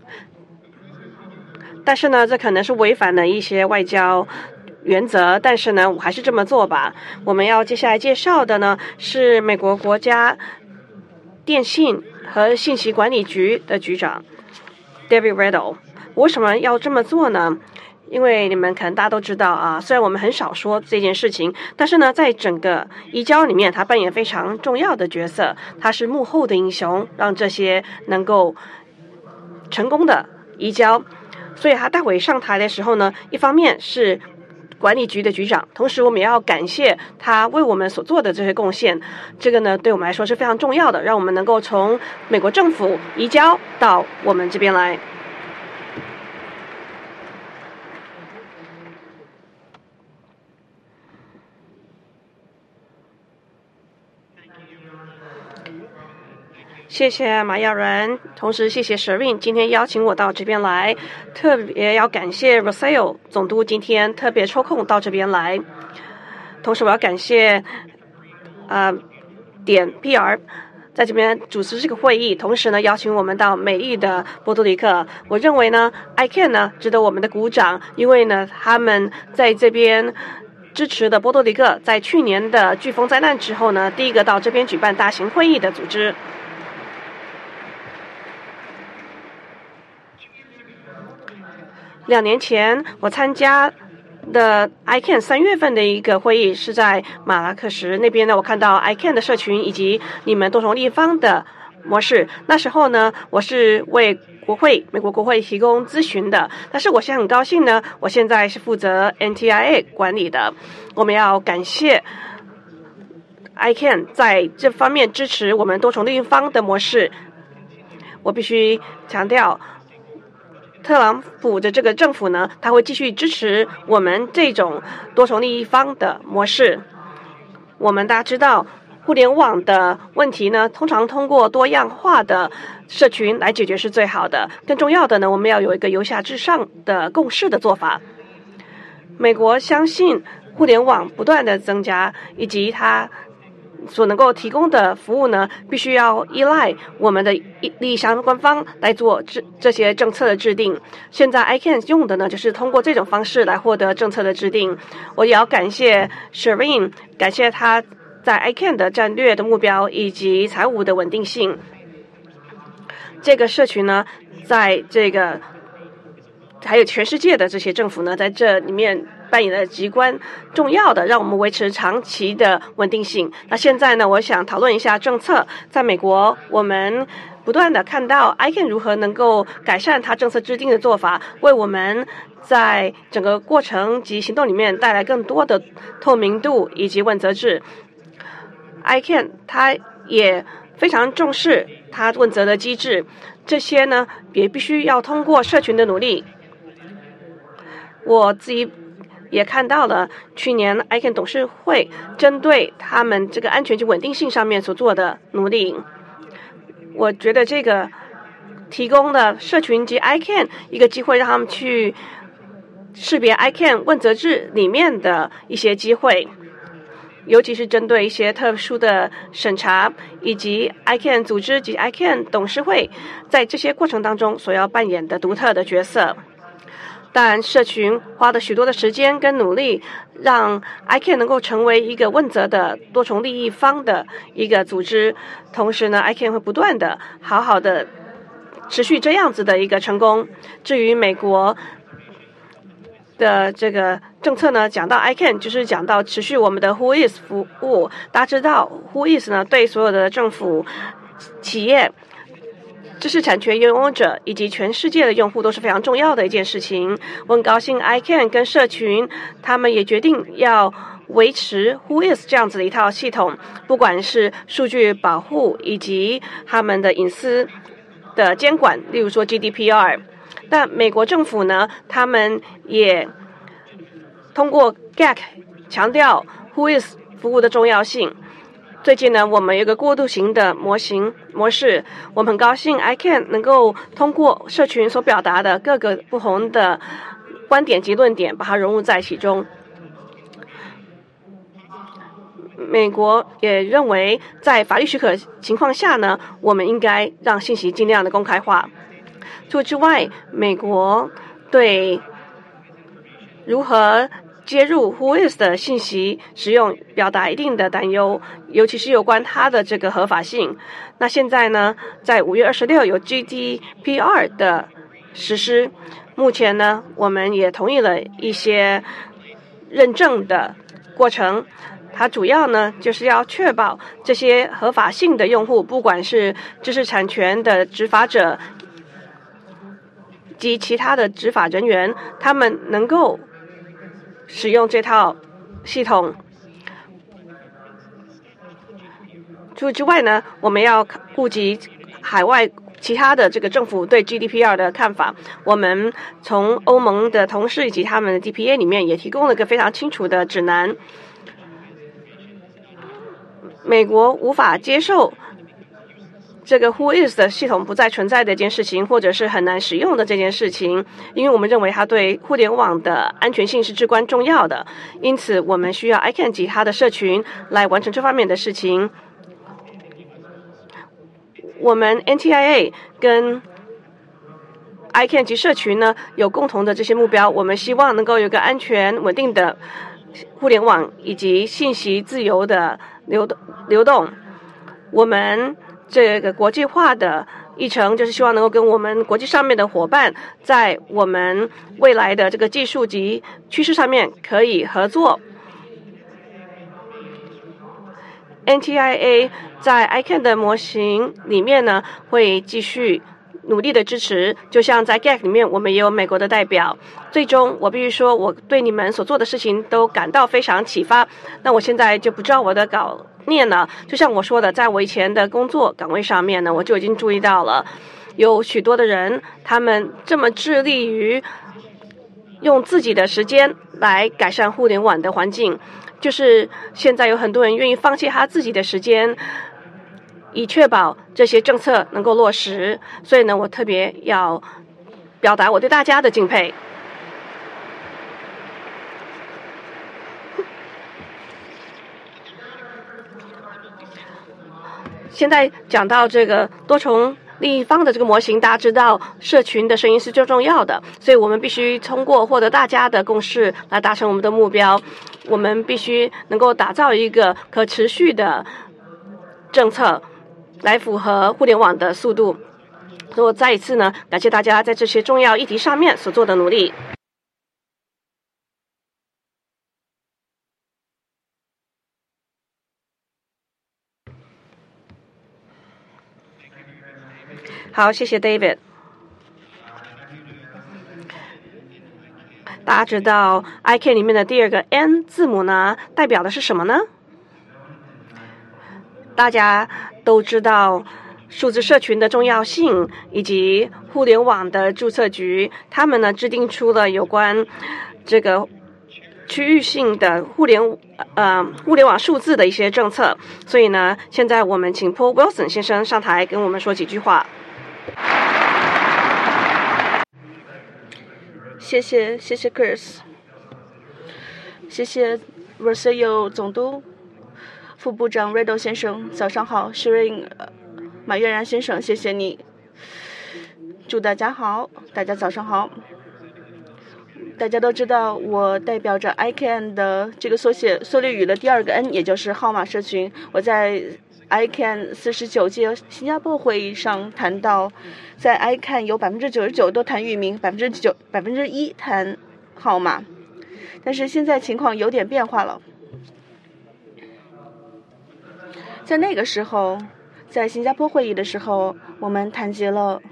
但是呢，这可能是违反了一些外交原则，但是呢，我还是这么做吧。我们要接下来介绍的呢，是美国国家电信和信息管理局的局长 David Riddle。为什么要这么做呢？因为你们可能大家都知道啊，虽然我们很少说这件事情，但是呢，在整个移交里面，他扮演非常重要的角色。他是幕后的英雄，让这些能够成功的移交。所以他待会上台的时候呢，一方面是管理局的局长，同时我们也要感谢他为我们所做的这些贡献。这个呢，对我们来说是非常重要的，让我们能够从美国政府移交到我们这边来。谢谢马亚人，同时谢谢 Shereen 今天邀请我到这边来，特别要感谢 Rosario 总督今天特别抽空到这边来，同时我要感谢呃点 P R 在这边主持这个会议，同时呢邀请我们到美丽的波多黎各。我认为呢 I C A N 呢值得我们的鼓掌，因为呢他们在这边支持的波多黎各在去年的飓风灾难之后呢，第一个到这边举办大型会议的组织。两年前，我参加的 I C A N 三月份的一个会议是在马拉克什那边呢，我看到 I C A N 的社群以及你们多重立方的模式。那时候呢，我是为国会美国国会提供咨询的，但是我现在很高兴呢，我现在是负责 N T I A 管理的。我们要感谢 I C A N 在这方面支持我们多重立方的模式。我必须强调，特朗普的这个政府呢，他会继续支持我们这种多重立方的模式。我们大家知道，互联网的问题呢，通常通过多样化的社群来解决是最好的。更重要的呢，我们要有一个由下至上的共识的做法。美国相信互联网不断的增加，以及它所能够提供的服务呢，必须要依赖我们的利益相关方来做这这些政策的制定。现在 I C A N 用的呢，就是通过这种方式来获得政策的制定。我也要感谢 Shireen， 感谢他在 I C A N 的战略的目标以及财务的稳定性。这个社群呢，在这个还有全世界的这些政府呢，在这里面扮演了极关重要的，让我们维持长期的稳定性。那现在呢，我想讨论一下政策。在美国，我们不断的看到 I C A N 如何能够改善它政策制定的做法，为我们在整个过程及行动里面带来更多的透明度以及问责制。I C A N 它也非常重视它问责的机制，这些呢也必须要通过社群的努力。我自己也看到了去年 I C A N 董事会针对他们这个安全及稳定性上面所做的努力。我觉得这个提供了社群及 I C A N 一个机会，让他们去识别 I C A N 问责制里面的一些机会，尤其是针对一些特殊的审查，以及 I C A N 组织及 I C A N 董事会在这些过程当中所要扮演的独特的角色。但社群花了许多的时间跟努力，让 I C A N 能够成为一个问责的多重利益方的一个组织。同时呢 I C A N 会不断的好好的持续这样子的一个成功。至于美国的这个政策呢，讲到 I C A N 就是讲到持续我们的 Who is 服务。大家知道 Who is 呢，对所有的政府、企业、知识产权拥有者以及全世界的用户都是非常重要的一件事情。我很高兴 I C A N 跟社群他们也决定要维持 Who is 这样子的一套系统，不管是数据保护以及他们的隐私的监管，例如说 G D P R。 但美国政府呢，他们也通过 G A C 强调 Who is 服务的重要性。最近呢，我们有个过渡型的模型模式，我们很高兴 I C A N 能够通过社群所表达的各个不同的观点及论点，把它融入在其中。美国也认为，在法律许可情况下呢，我们应该让信息尽量的公开化。除此之外，美国对如何接入 Who is 的信息使用表达一定的担忧，尤其是有关它的这个合法性。那现在呢，在五月二十六有 G D P R 的实施，目前呢，我们也同意了一些认证的过程。它主要呢，就是要确保这些合法性的用户，不管是知识产权的执法者及其他的执法人员，他们能够使用这套系统。除此之外呢，我们要顾及海外其他的这个政府对 G D P R 的看法。我们从欧盟的同事以及他们的 D P A 里面也提供了一个非常清楚的指南。美国无法接受这个 Who is 的系统不再存在的一件事情，或者是很难使用的这件事情，因为我们认为它对互联网的安全性是至关重要的，因此我们需要 I C A N 及它的社群来完成这方面的事情。我们 N T I A 跟 I C A N 及社群呢有共同的这些目标，我们希望能够有个安全稳定的互联网以及信息自由的流动流动。我们这个国际化的议程就是希望能够跟我们国际上面的伙伴，在我们未来的这个技术及趋势上面可以合作。N T I A 在 I C A N 的模型里面呢，会继续努力的支持，就像在 G A C 里面我们也有美国的代表。最终我必须说，我对你们所做的事情都感到非常启发。那我现在就不照我的稿念了，就像我说的，在我以前的工作岗位上面呢，我就已经注意到了有许多的人，他们这么致力于用自己的时间来改善互联网的环境，就是现在有很多人愿意放弃他自己的时间，以确保这些政策能够落实。所以呢，我特别要表达我对大家的敬佩。 现在讲到这个多重立方的这个模型，大家知道社群的声音是最重要的，所以我们必须通过获得大家的共识来达成我们的目标。我们必须能够打造一个可持续的政策，来符合互联网的速度。所以我再一次呢，感谢大家在这些重要议题上面所做的努力。好，谢谢 David。大家知道 I C A N 里面的第二个 N 字母呢，代表的是什么呢？大家都知道数字社群的重要性，以及互联网的注册局，他们呢制定出了有关这个区域性的互联呃互联网数字的一些政策。所以呢，现在我们请 Paul Wilson 先生上台跟我们说几句话。 谢谢，谢谢 Chris， 谢谢 Rosario 总督、副部长 Riddle 先生，早上好 ，Shirin 马悦然先生，谢谢你。祝大家好，大家早上好。大家都知道，我代表着 I C A N 的这个缩写缩略语的第二个 N， 也就是号码社群。我在 I C A N 四十九届新加坡会议上谈到，在 I C A N 有百分之九十九都谈域名，百分之九百分之一谈号码，但是现在情况有点变化了。在那个时候，在新加坡会议的时候，我们谈及了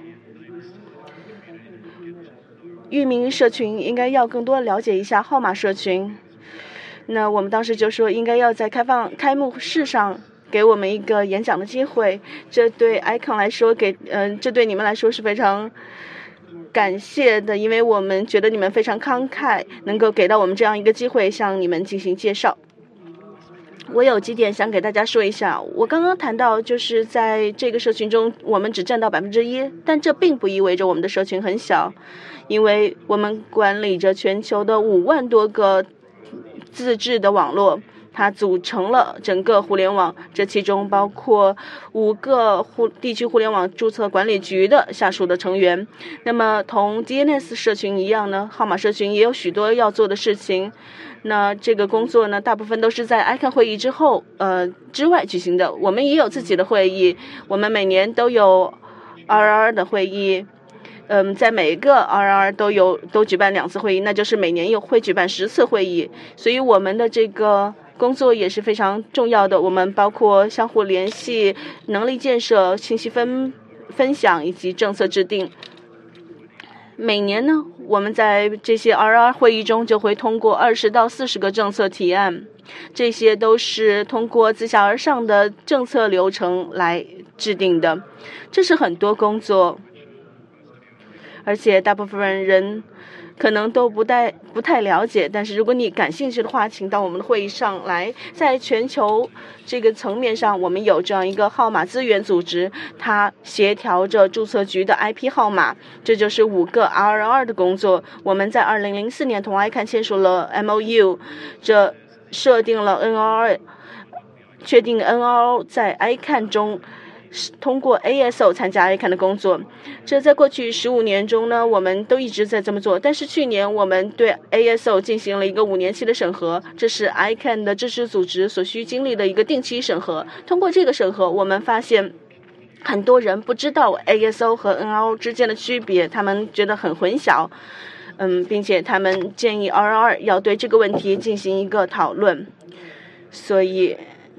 域名社群应该要更多了解一下号码社群。那我们当时就说，应该要在开放开幕式上给我们一个演讲的机会，这对 I C A N 来说，给嗯、呃，这对你们来说是非常感谢的，因为我们觉得你们非常慷慨，能够给到我们这样一个机会，向你们进行介绍。我有几点想给大家说一下。我刚刚谈到，就是在这个社群中，我们只占到百分之一，但这并不意味着我们的社群很小，因为我们管理着全球的五万多个自制的网络。它组成了整个互联网，这其中包括五个互地区互联网注册管理局的下属的成员。那么同 D N S 社群一样呢，号码社群也有许多要做的事情。那这个工作呢，大部分都是在 I C A N 会议之后呃之外举行的。我们也有自己的会议，我们每年都有 R R 的会议。嗯，在每个 R R 都有都举办两次会议，那就是每年有会举办十次会议。所以我们的这个工作也是非常重要的，我们包括相互联系、能力建设、信息分分享以及政策制定。每年呢，我们在这些 R R 会议中就会通过二十到四十个政策提案，这些都是通过自下而上的政策流程来制定的，这是很多工作，而且大部分人可能都不太不太了解，但是如果你感兴趣的话，请到我们的会议上来。在全球这个层面上，我们有这样一个号码资源组织，它协调着注册局的 I P 号码，这就是五个 R R 的工作。我们在二零零四年同 I C A N 签署了 M O U， 这设定了 N R O， 确定 N R O 在 I C A N 中通过 A S O 参加 I C A N 的工作。这在过去十五年中呢，我们都一直在这么做。但是去年我们对 A S O 进行了一个五年期的审核，这是 I C A N 的支持组织所需经历的一个定期审核。通过这个审核，我们发现很多人不知道 A S O 和 N R O 之间的区别，他们觉得很混淆。嗯，并且他们建议 R R 要对这个问题进行一个讨论。所以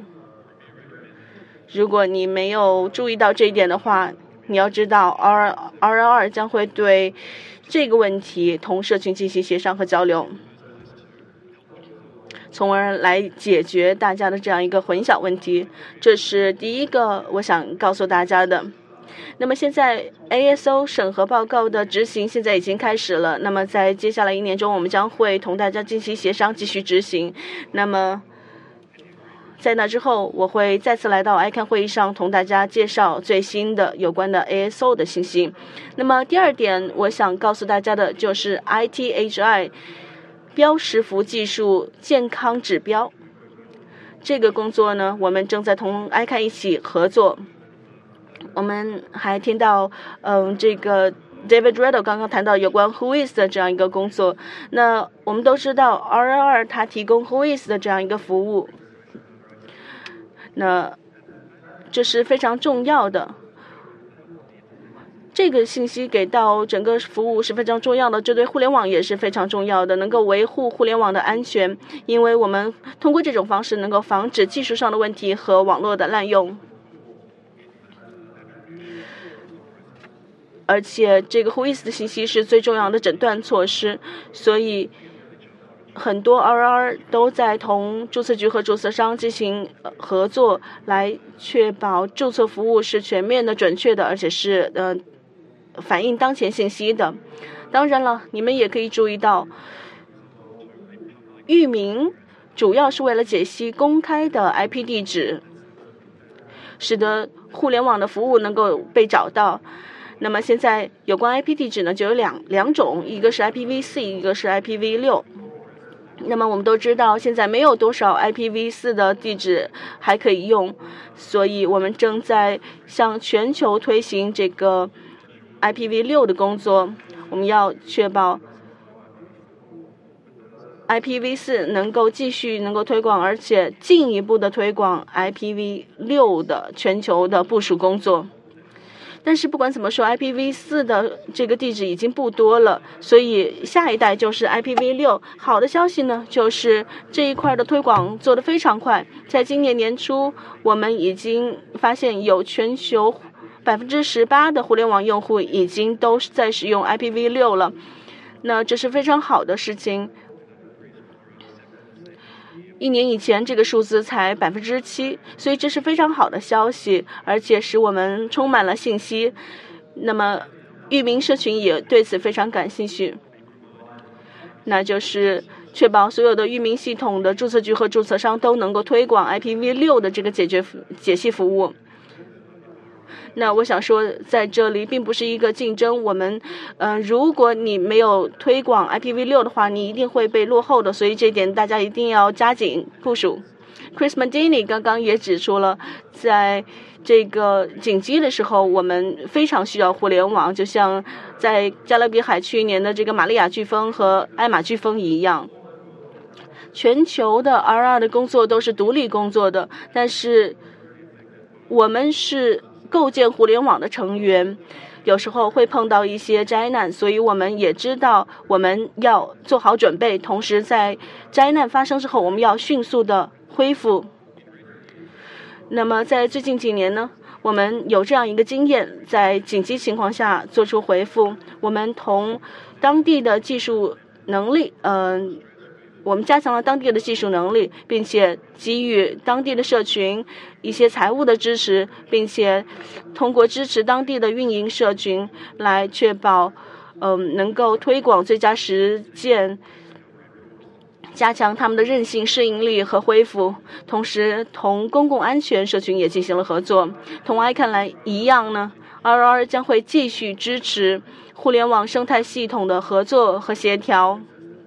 如果你没有注意到这一点的话，你要知道 R R 将会对这个问题同社群进行协商和交流，从而来解决大家的这样一个混淆问题。这是第一个我想告诉大家的。那么现在 A S O 审核报告的执行现在已经开始了，那么在接下来一年中，我们将会同大家进行协商，继续执行。那么在那之后，我会再次来到 I C A N 会议上，同大家介绍最新的有关的 A S O 的信息。那么第二点，我想告诉大家的就是 I T H I 标识符技术健康指标。 这个工作呢，我们正在同 I C A N 一起合作。我们还听到，嗯，这个 David Riddle 刚刚谈到有关 Whois 的这样一个工作。那我们都知道 R L R 它提供 Whois 的这样一个服务，那这是非常重要的。这个信息给到整个服务是非常重要的，这对互联网也是非常重要的，能够维护互联网的安全，因为我们通过这种方式能够防止技术上的问题和网络的滥用。而且这个 Whois 的信息是最重要的诊断措施，所以很多 R L R 都在同注册局和注册商进行合作，来确保注册服务是全面的、准确的，而且是呃反映当前信息的。当然了，你们也可以注意到，域名主要是为了解析公开的 I P 地址，使得互联网的服务能够被找到。那么现在有关 I P 地址呢，就有两两种，一个是 I P v 四，一个是 I P v 六。那么我们都知道，现在没有多少 I P v 四的地址还可以用，所以我们正在向全球推行这个 I P v 六的工作。我们要确保 I P v 四能够继续能够推广，而且进一步的推广 I P v 六的全球的部署工作。但是不管怎么说 I P v 四的这个地址已经不多了，所以下一代就是 I P v 六。好的消息呢，就是这一块的推广做得非常快，在今年年初我们已经发现有全球百分之十八的互联网用户已经都在使用 I P v 六了，那这是非常好的事情。一年以前这个数字才百分之七，所以这是非常好的消息，而且使我们充满了信息。那么域名社群也对此非常感兴趣，那就是确保所有的域名系统的注册局和注册商都能够推广 I P v 六的这个解决解析服务。那我想说，在这里并不是一个竞争，我们，嗯、呃，如果你没有推广 I P v 六的话，你一定会被落后的，所以这一点大家一定要加紧部署。Chris Mandini 刚刚也指出了，在这个紧急的时候，我们非常需要互联网，就像在加勒比海去年的这个玛利亚飓风和艾玛飓风一样。全球的 R R 的工作都是独立工作的，但是我们是构建互联网的成员，有时候会碰到一些灾难，所以我们也知道我们要做好准备，同时在灾难发生之后，我们要迅速的恢复。那么在最近几年呢，我们有这样一个经验，在紧急情况下做出回复，我们同当地的技术能力，嗯、呃。我们加强了当地的技术能力，并且给予当地的社群一些财务的支持，并且通过支持当地的运营社群来确保，嗯、呃，能够推广最佳实践，加强他们的韧性、适应力和恢复。同时，同公共安全社群也进行了合作。同 I C A N 来一样呢 ，R R 将会继续支持互联网生态系统的合作和协调。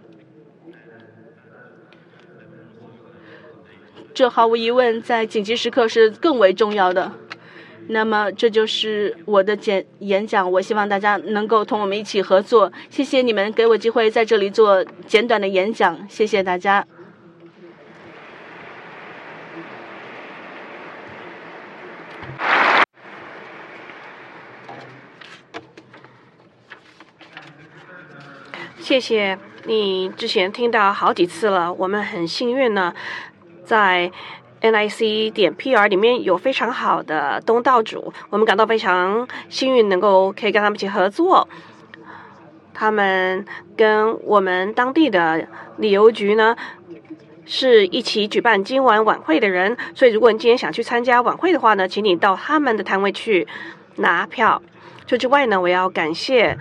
这毫无疑问在紧急时刻是更为重要的。那么这就是我的简演讲，我希望大家能够同我们一起合作。谢谢你们给我机会在这里做简短的演讲，谢谢大家。 谢谢你之前听到好几次了，我们很幸运呢，在 N I C 点 P R 里面有非常好的东道主，我们感到非常幸运能够可以跟他们一起合作。他们跟我们当地的旅游局呢是一起举办今晚晚会的人，所以如果你今天想去参加晚会的话呢，请你到他们的摊位去拿票。除此之外呢，我要感谢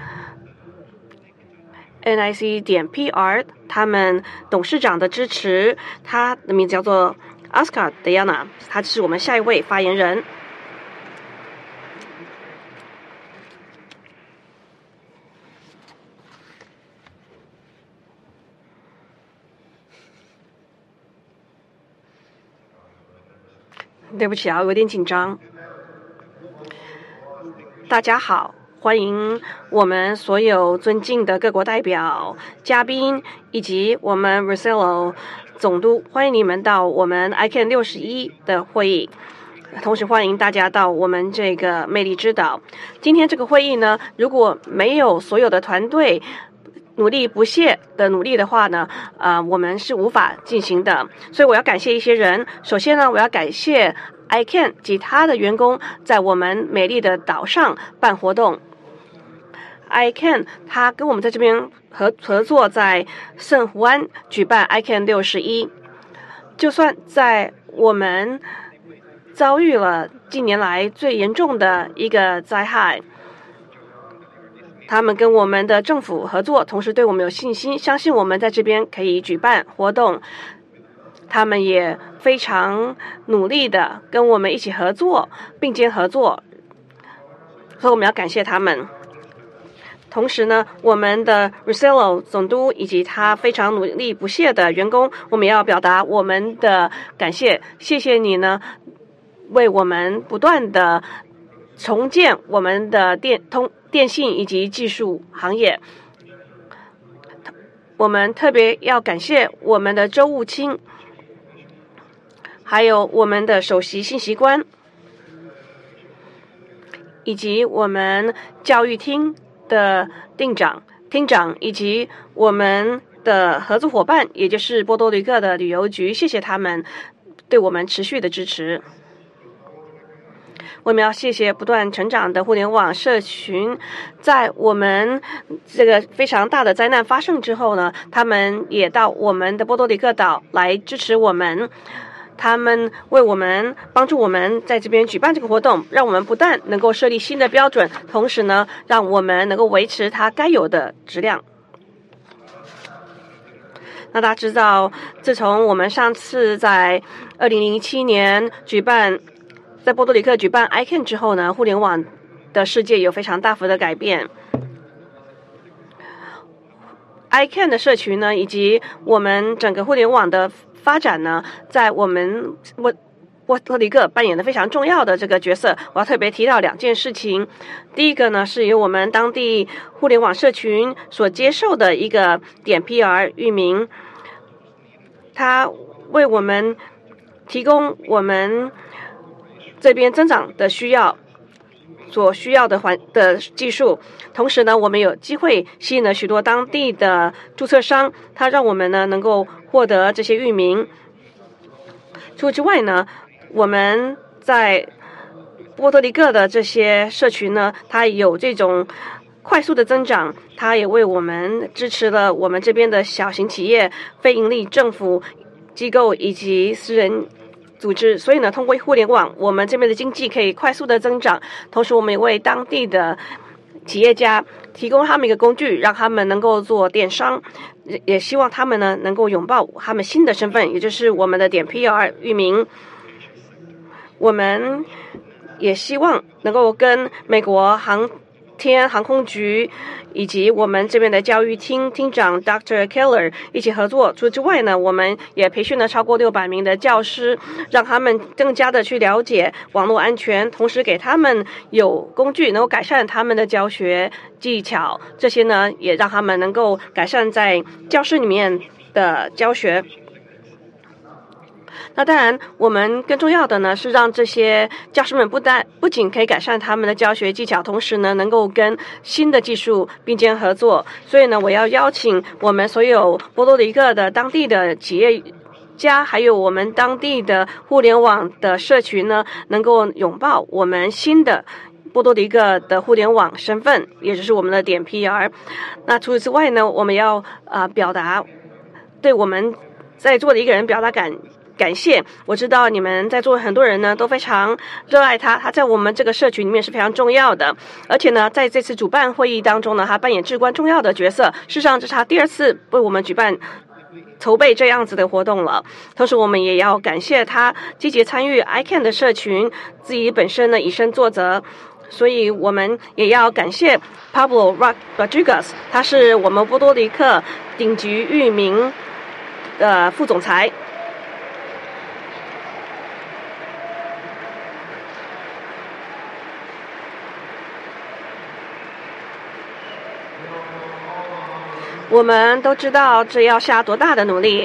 N I C 点 P R 他们董事长的支持，他的名字叫做 Oscar Diana， 他是我们下一位发言人。 对不起啊，我有点紧张。大家好，欢迎我们所有尊敬的各国代表、嘉宾以及我们 Rosello 总督，欢迎你们到我们 I C A N 六十一的会议。同时欢迎大家到我们这个魅力之岛。今天这个会议呢，如果没有所有的团队努力不懈的努力的话呢，呃，我们是无法进行的。所以我要感谢一些人。首先呢，我要感谢 I C A N 及他的员工在我们美丽的岛上办活动。I C A N 他跟我们在这边合合作，在圣胡安举办 I C A N 六十一。就算在我们遭遇了近年来最严重的一个灾害，他们跟我们的政府合作，同时对我们有信心，相信我们在这边可以举办活动。他们也非常努力的跟我们一起合作，并肩合作，所以我们要感谢他们。同时呢，我们的 Rosello 总督以及他非常努力不懈的员工，我们也要表达我们的感谢，谢谢你呢，为我们不断的重建我们的电通电信以及技术行业。我们特别要感谢我们的周务卿，还有我们的首席信息官，以及我们教育厅的厅长、厅长，以及我们的合作伙伴，也就是波多黎各的旅游局，谢谢他们对我们持续的支持。我们要谢谢不断成长的互联网社群，在我们这个非常大的灾难发生之后呢，他们也到我们的波多黎各岛来支持我们。他们为我们帮助我们在这边举办这个活动，让我们不但能够设立新的标准，同时呢，让我们能够维持它该有的质量。那大家知道，自从我们上次在二零零七年举办在波多黎各举办 I C A N 之后呢，互联网的世界有非常大幅的改变。I C A N 的社群呢，以及我们整个互联网的发展呢，在我们波波多黎各扮演的非常重要的这个角色。我要特别提到两件事情。第一个呢，是由我们当地互联网社群所接受的一个点 P R 域名，它为我们提供我们这边增长的需要所需要的环的技术，同时呢，我们有机会吸引了许多当地的注册商，它让我们呢能够获得这些域名。除此之外呢，我们在波多黎各的这些社群呢，它有这种快速的增长，它也为我们支持了我们这边的小型企业、非营利政府机构以及私人组织。所以呢，通过互联网，我们这边的经济可以快速的增长，同时我们也为当地的企业家提供他们一个工具，让他们能够做电商，也希望他们呢能够拥抱他们新的身份，也就是我们的点 P R 域名。我们也希望能够跟美国航天航空局以及我们这边的教育厅厅长 Doctor Keller 一起合作。除此之外呢，我们也培训了超过六百名的教师，让他们更加的去了解网络安全，同时给他们有工具能够改善他们的教学技巧。这些呢，也让他们能够改善在教室里面的教学。那当然，我们更重要的呢是让这些教师们不但不仅可以改善他们的教学技巧，同时呢能够跟新的技术并肩合作。所以呢，我要邀请我们所有波多黎各的当地的企业家，还有我们当地的互联网的社群呢，能够拥抱我们新的波多黎各的互联网身份，也就是我们的点 P R。那除此之外呢，我们要啊、呃、表达对我们在座的一个人表达感。感谢，我知道你们在座很多人呢都非常热爱他，他在我们这个社群里面是非常重要的，而且呢，在这次主办会议当中呢，他扮演至关重要的角色。事实上，这是他第二次为我们举办筹备这样子的活动了。同时，我们也要感谢他积极参与 I C A N 的社群，自己本身呢以身作则。所以我们也要感谢 Pablo Rodriguez， 他是我们波多黎各顶级域名的副总裁。 我们都知道这要下多大的努力。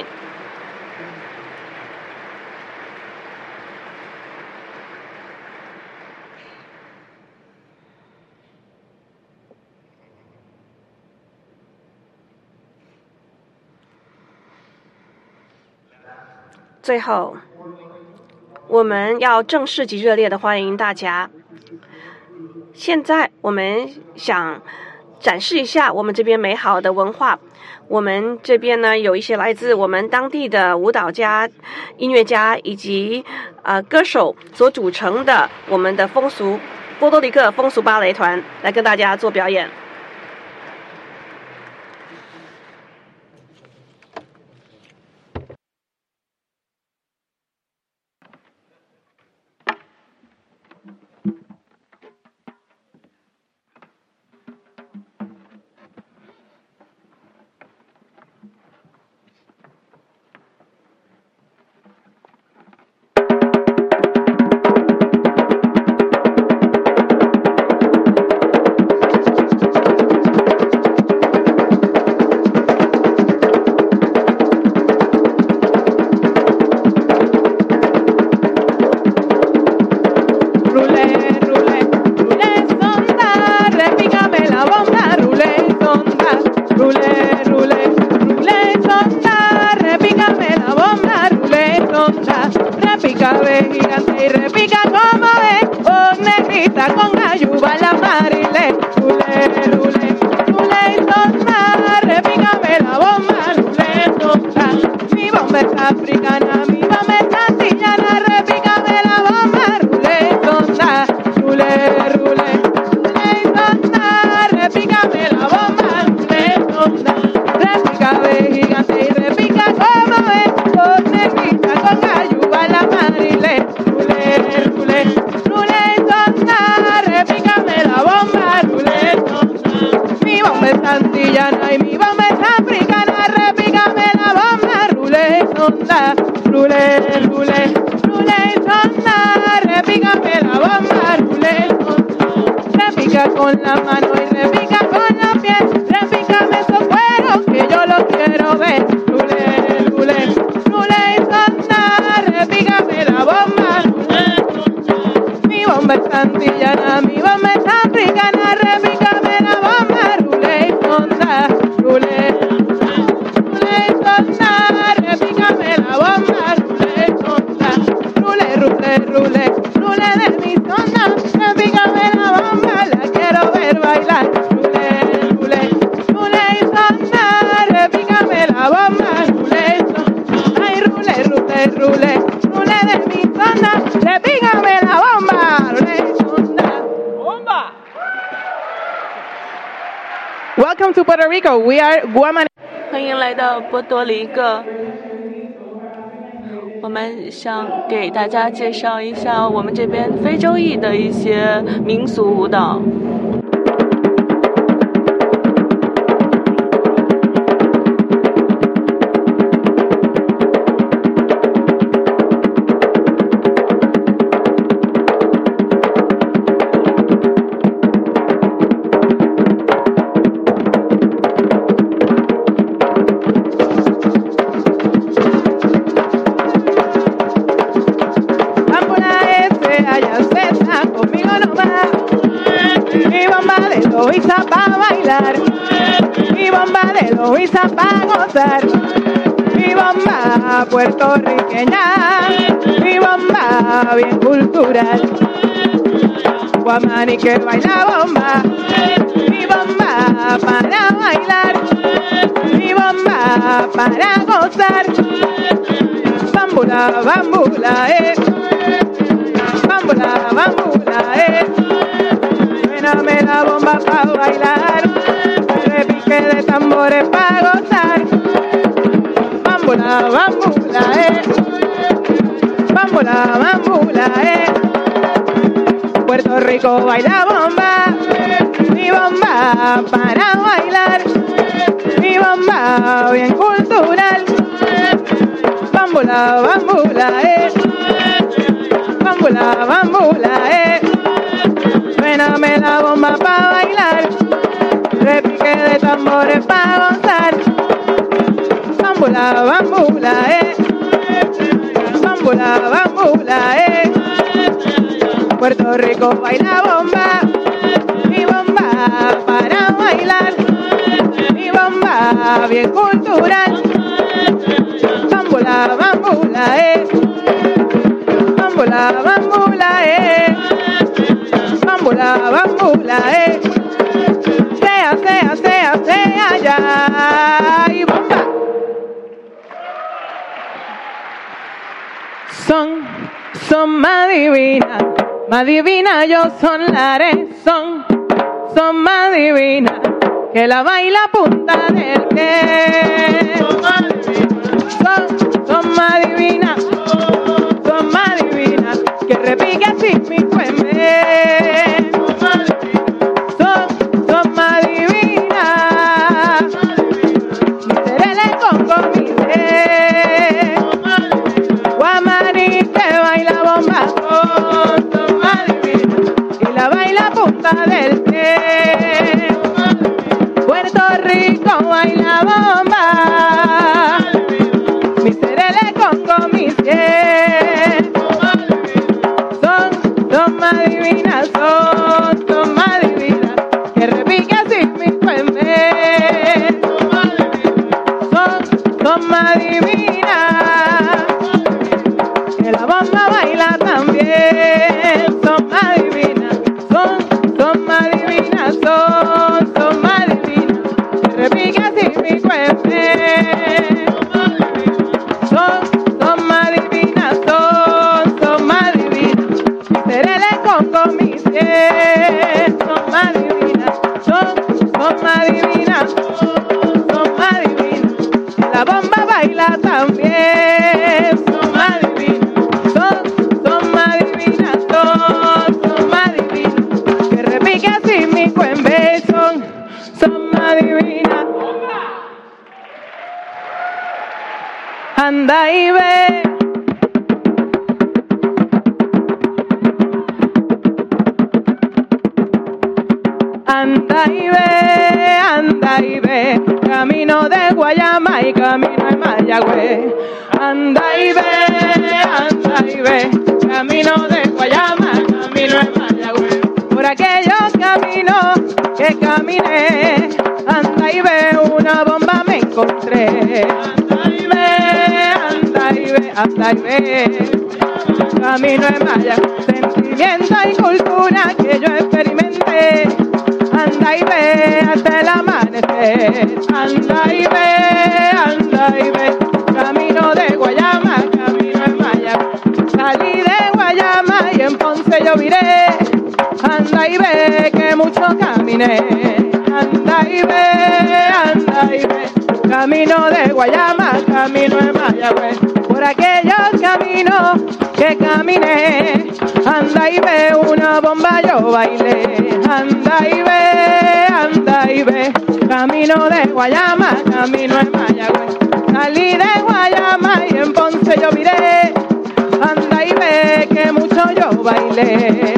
最后，我们要正式及热烈的欢迎大家。现在我们想展示一下我们这边美好的文化。我们这边呢有一些来自我们当地的舞蹈家、音乐家以及呃歌手所组成的我们的风俗波多黎各风俗芭蕾团来跟大家做表演。 Con la mano y repica con los pies, repícame esos cueros que yo los quiero ver. Rule, rule, rule y sonda, repícame la bomba. Mi bomba es antillana, mi bomba es africana, repícame la bomba. Rule y sonda, rule, rule y sonda, repícame la bomba. Rule y sonda, rule, rule, rule, rule de mi sonda, repícame la bomba. Quiero ver bailar, rule, rule, rule y sonda, repícame la bomba, rule y sonda, ay rule, rule, rule, rule de mi sonda, repícame la bomba, rule y sonda, bomba. Welcome to Puerto Rico. We are Guaman. 欢迎来到波多黎各。我们想给大家介绍一下我们这边非洲裔的一些民俗舞蹈。 Luisa pa' bailar, mi bomba de Luisa pa' gozar, mi bomba puertorriqueña, mi bomba bien cultural. Guamani que baila bomba, mi bomba para bailar, mi bomba para gozar. Bambula, bambula, eh, bambula, bambula, eh. Suéname la bomba pa' bailar, repique de tambores pa' gozar. Bambula, bambula, eh, bambula, bambula, eh. Puerto Rico baila bomba, mi bomba para bailar, mi bomba bien cultural. Bambula, bambula, eh, bambula, bambula, eh. Suéname la bomba pa' bailar, repique de tambores para gozar. Bambula, bambula, eh. Bambula, bambula, eh. Puerto Rico baila bomba, mi bomba para bailar, mi bomba bien cultural. Bambula, bambula, eh. Bambula, bambula, eh. Bambula, bambula, eh. Sea, sea, sea, sea, ya. Y bomba. Son, son más divinas, más divinas yo son lares, son, son más divinas que la baila punta del pie. Son, son más divinas, son más divinas que repique sin mi cueme. Son, son más divinas, mi serele con comité. Guamaní que baila bomba, son, son más divinas y la baila punta del pie. Puerto Rico baila bomba, mi serele con comité. Son, son más divinas, son, son más divinas que repique sin mi cueme. Son, son más divinas que la bomba baila también. Son más divinas, son, son más divinas, son, son más divinas que repique sin mi cueme. Son, son más divinas, son, son más divinas. Serele con comité. Son más divinas, son, son más divinas, son más divinas. La bomba baila también. Son más divinas, son, son más divinas, son, son más divinas. Que repique así mi cuembe. Son, son más divinas. Anda y ve. Anda y ve, anda y ve, camino de Guayama y camino de Mayagüez. Anda y ve, anda y ve, camino de Guayama, camino de Mayagüez. Por aquellos caminos que caminé, anda y ve, una bomba me encontré. Anda y ve, anda y ve, anda y ve, camino de Mayagüez. Sentimiento y cultura que yo experimenté. Anda y ve hasta el amanecer. Anda y ve, anda y ve, camino de Guayama, camino de Mayagüez. Salí de Guayama y en Ponce yo viré. Anda y ve que mucho caminé. Anda y ve, anda y ve, camino de Guayama, camino de Mayagüez. Por aquellos caminos que caminé, anda y ve, una bomba yo bailé. Anda y ve, anda y ve, camino de Guayama, camino de Mayagüez. Salí de Guayama y en Ponce yo miré. Anda y ve que mucho yo bailé.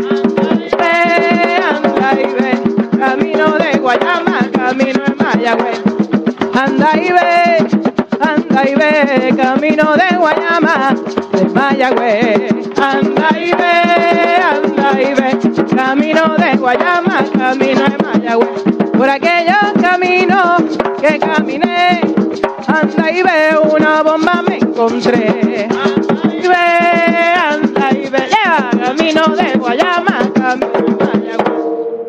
Anda y ve, anda y ve, camino de Guayama, camino de Mayagüez. Anda y ve, anda y ve, camino de Guayama, de Mayagüez. Anda y ve, anda y ve, camino de Guayama, camino de Mayagüez. Por aquellos caminos que caminé, anda y ve, una bomba me encontré. Anda y ve, anda y ve, yeah, camino de Guayama, camino de Mayagüez.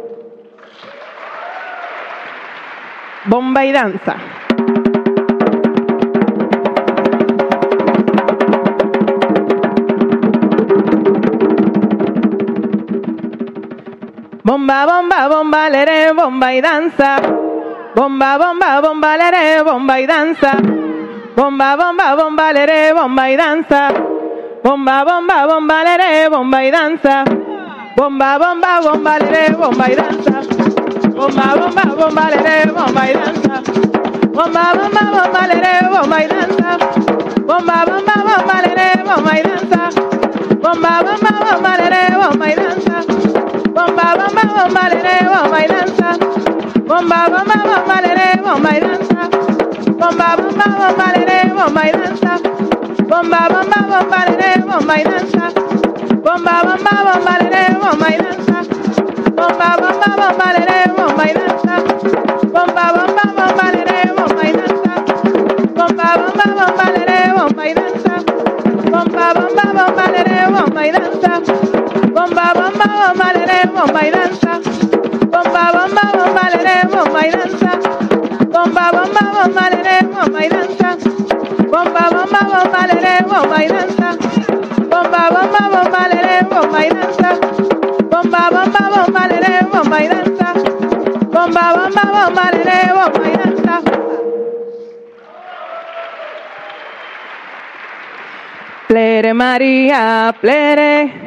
Bomba y danza. Bomba, bomba, bomba, lere, bomba y danza. Bomba, bomba, bomba, lere, bomba y danza. Bomba, bomba, bomba, lere, bomba y danza. Bomba, bomba, bomba, lere, bomba y danza. Bomba, bomba, bomba, lere, bomba y danza. Bomba, bomba, bomba, lere, bomba y danza. Bomba, bomba, bomba, lere, bomba y danza. Bomba, bomba, bomba, lere, bomba y danza. Bomba, bomba, bomba, lere, bomba y danza. Bomba, bomba, bomba, lere, bomba y danza. Bomba, bomba, bomba, lere, bomba y danza. Bomba, bomba, bomba, lere, bomba y danza. Bomba, bomba, bomba, lere, bomba y danza. Bomba, bomba, bomba, lere, bomba y danza. Bomba, bomba, bomba, lere, bomba y danza. Bomba, bomba, bomba, lere, bomba y danza. Bomba, bomba, bomba, lere, bomba y danza. Bomba, bomba, bomba, lere, bomba y danza. Bomba, bomba, bomba, lere, bomba y danza. Bomba, bomba, bomba, lere, bomba y danza. Bomba, bomba, bomba, lere, bomba y danza. Bomba, bomba, bomba, lere, bomba y danza. Bomba, bomba, bomba, lere, bomba y danza. Bomba, bomba, bomba, lere, bomba y danza. Bomba, bomba, bomba, lere, bomba y danza. Plere María, plere.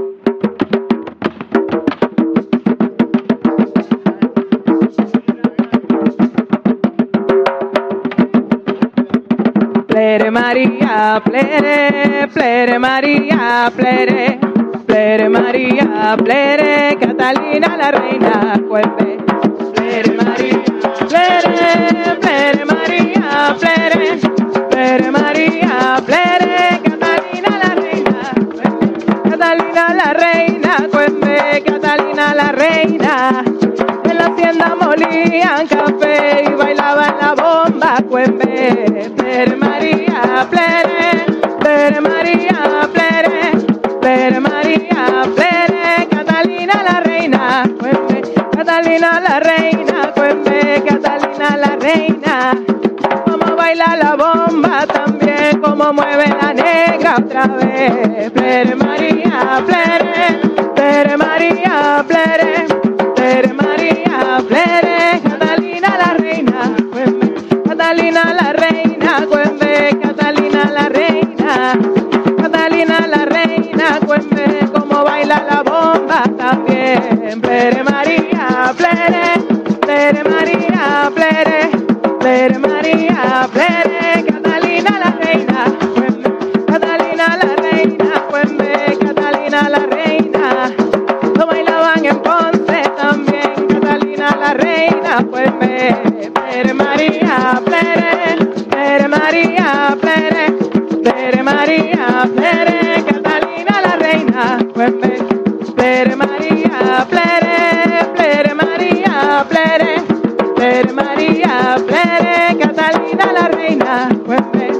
Plere María, plere, plere María, plere, plere María, plere, Catalina la reina, cuembe. Plere María, plere, plere María, plere, plere María, plere, Catalina la reina, cuembe. Catalina la reina, cuembe, Catalina la reina. En la hacienda molían café y bailaban la bomba, cuembe. Plere María, plere, plere María, plere, plere María, plere, Catalina la reina, cuembe, Catalina la reina, cuembe, Catalina la reina. Como baila la bomba también, como mueve la negra otra vez. Plere María, plere, plere María, plere, plere María, plere, Catalina la reina, cuembe, Catalina la reina, cuembe, Catalina la reina. Catalina la reina, cuembe, como baila la bomba también. Plere María, plere, plere María, plere, plere María, plere, Catalina la reina, cuembe, Catalina la reina, cuembe, Catalina la reina. Lo bailaban en Ponce también, Catalina la reina, cuembe. Plere María, plere, plere María, plere, plere María, plere, Catalina la reina, cuembe. Plere María, plere, plere María, plere, plere María, plere, Catalina la reina, cuembe.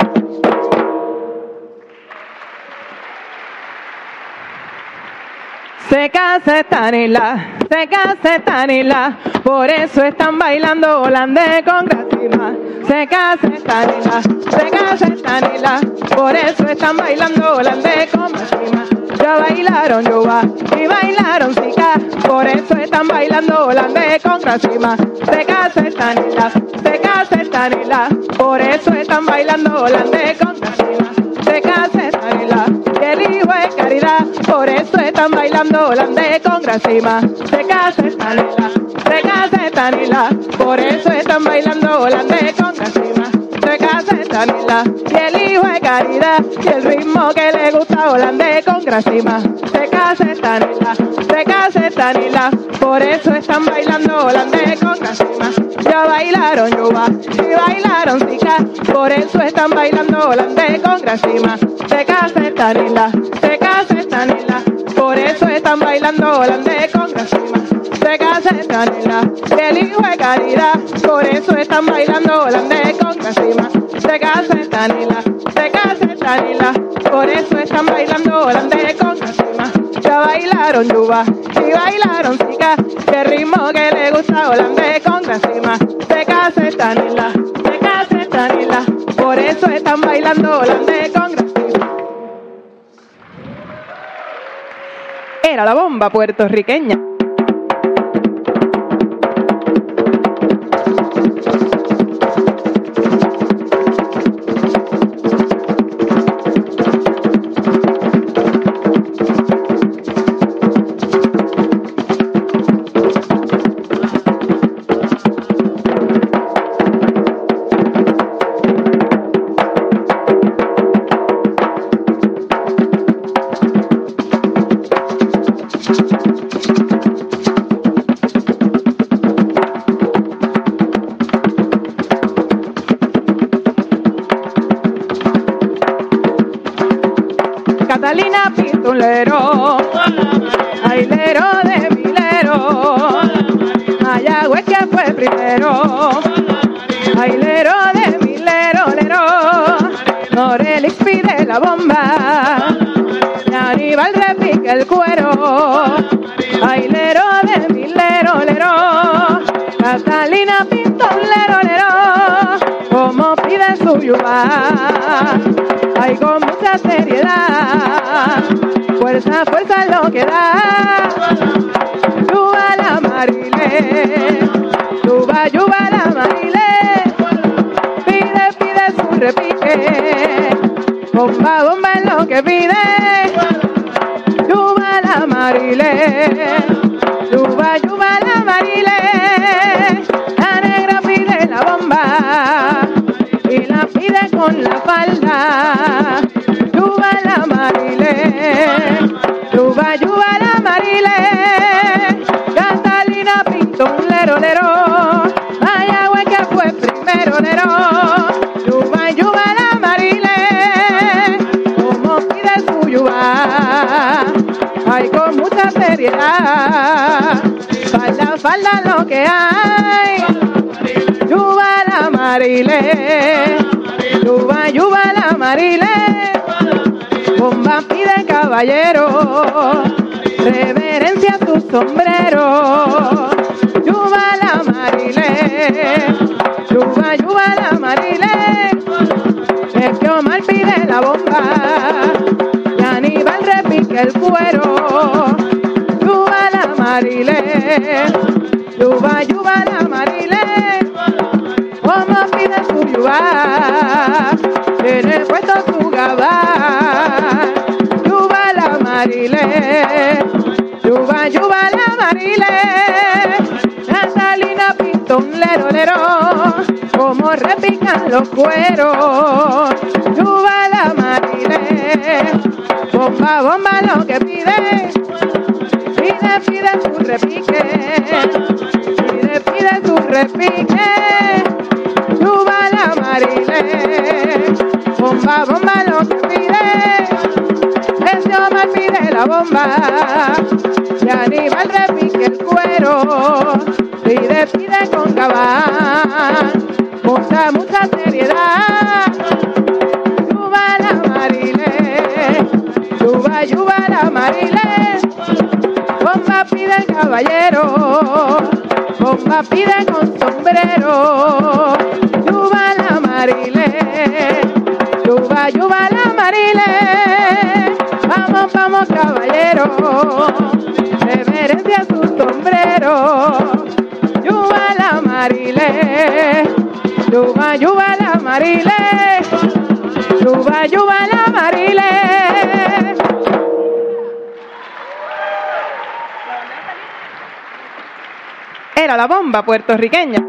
Se casa Estanila, se casa Estanila, por eso están bailando holandés con Gracima. Se casa Estanila, se casa Estanila, por eso están bailando holandés con Gracima. Ya bailaron Yuba y bailaron Zika, por eso están bailando holandés con Gracima. Se casa Estanila, se casa Estanila, por eso están bailando holandés con Gracima. Se casa Estanila, y el hijo es caridad, por eso están bailando holandés con Gracima. Se casa Estanila, se casa Estanila, por eso están bailando holandés con Gracima. Se casa Estanila, y el hijo es caridad, y el ritmo que le gusta holandés con Gracima. Se casa Estanila, se casa Estanila, por eso están bailando holandés con Gracima. Ya bailaron Yuba y bailaron Zika, por eso están bailando holandés con Gracima. Se casa Estanila, se casa Estanila, por eso están bailando holandés con Gracima. Se casa Estanila, el hijo de caridad, por eso están bailando holandés con Gracima. Se casa Estanila, se casa Estanila, por eso están bailando holandés con Gracima. Ya bailaron Yuba y bailaron Zika, el ritmo que le gusta holandés con Gracima. Se casa Estanila, se casa Estanila, por eso están bailando holandés con Gracima. Era la bomba puertorriqueña. Ailero de Milero, Mayagüez que fue primero. Ailero de Milero, lero, Norelix pide la bomba, y Aníbal repique el cuero. Ailero de Milero, lero, Catalina Pintón, lero, lero, como pide su yuba, ay con mucha seriedad, fuerza, fuerza es lo que da. Yuba la Marile, yuba, yuba la Marile, pide, pide su repique, bomba, bomba es lo que pide. Yuba la Marile, yuba, yuba la Marile, la negra pide la bomba y la pide con la falda. Yuba la Marile, yuba, yuba la Marile, Catalina Pintón, lero, lero, Mayagüez que fue primero, lero, yuba, yuba la Marile, como pide su yuba, ay con mucha seriedad, falda, falda lo que hay. Yuba la Marile, yuba, yuba la Marile, bomba pide caballero, reverencia su sombrero. Yuba la Marile, yuba, yuba la Marile, es que Omar pide la bomba y Aníbal repique el cuero. Yuba la Marile, yuba, yuba la Marile, como pide su yuba, tiene puesto su gabán. Yuba la Marile, yuba, yuba la Marile, Catalina Pintón, lero, lero, como repican los cueros. Yuba la Marile, bomba, bomba lo que pide, pide, pide su repique, pide, pide su repique. Yuba la Marile, bomba, bomba lo que pide, ese Omar pide la bomba y Aníbal repique el cuero, pide, pide con cabán, mucha, mucha seriedad. Yuba la Marile, yuba, yuba la Marile, bomba pide el caballero, bomba pide con sombrero. Yuba la Marile, yuba, yuba la Marile, vamos, vamos caballero, reverencia su sombrero. Yuba la Marile, yuba, yuba la Marile, yuba, yuba la Marile. Era la bomba puertorriqueña.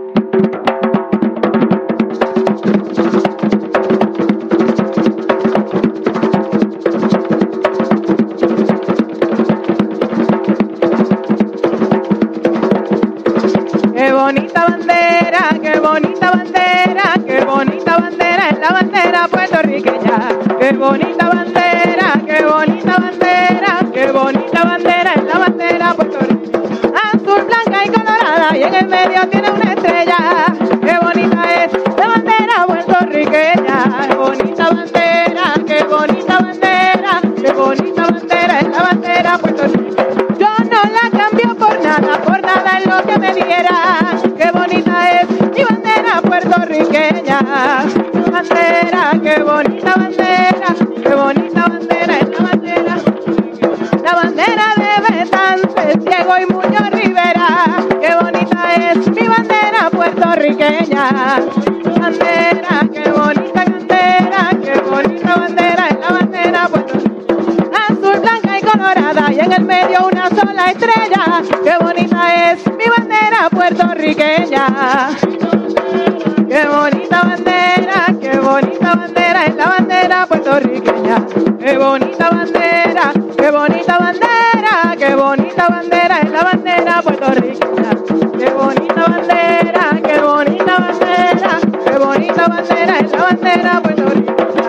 Qué bonita bandera, qué bonita bandera, qué bonita bandera es la bandera puertorriqueña. Qué bonita bandera, qué bonita bandera, qué bonita bandera es la bandera puertorriqueña. Azul, blanca y colorada y en el medio tiene una estrella. Qué bonita es la bandera puertorriqueña. Qué bonita bandera, qué bonita bandera, qué bonita bandera es la bandera puertorriqueña. Yo no la cambio por nada, por nada es lo que me diera. Qué bonita es mi bandera puertorriqueña. Bandera, qué bonita bandera, qué bonita bandera es la bandera. La bandera de Betance, Ciego y Muñoz Rivera. Qué bonita es mi bandera puertorriqueña. Bandera, qué bonita bandera, qué bonita bandera es la bandera puertorriqueña. Azul, blanca y colorada y en el medio una sola estrella. Qué bonita es mi bandera puertorriqueña. Qué bonita bandera, qué bonita bandera es la bandera puertorriqueña. Qué bonita bandera, qué bonita bandera, qué bonita bandera es la bandera puertorriqueña. Qué bonita bandera, qué bonita bandera, qué bonita bandera es la bandera puertorriqueña.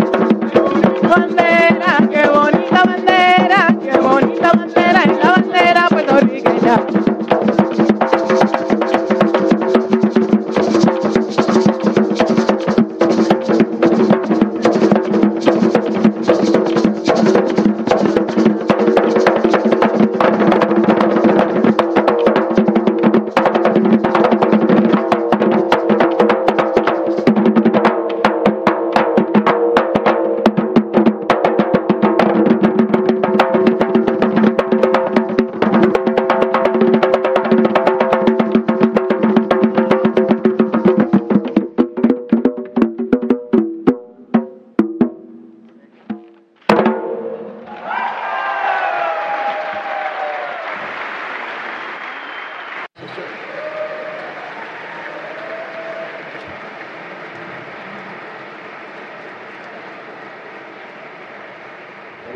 Bandera, qué bonita bandera, qué bonita bandera es la bandera puertorriqueña.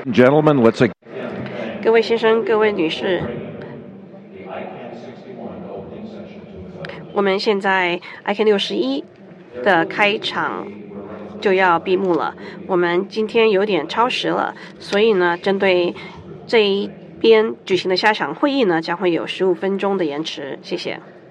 Gentlemen, let's ag- 各位先生、各位女士，我们现在 I C A N 六十一的开场就要闭幕了。我们今天有点超时了，所以呢，针对这一边举行的下场会议呢，将会有十五分钟的延迟。谢谢。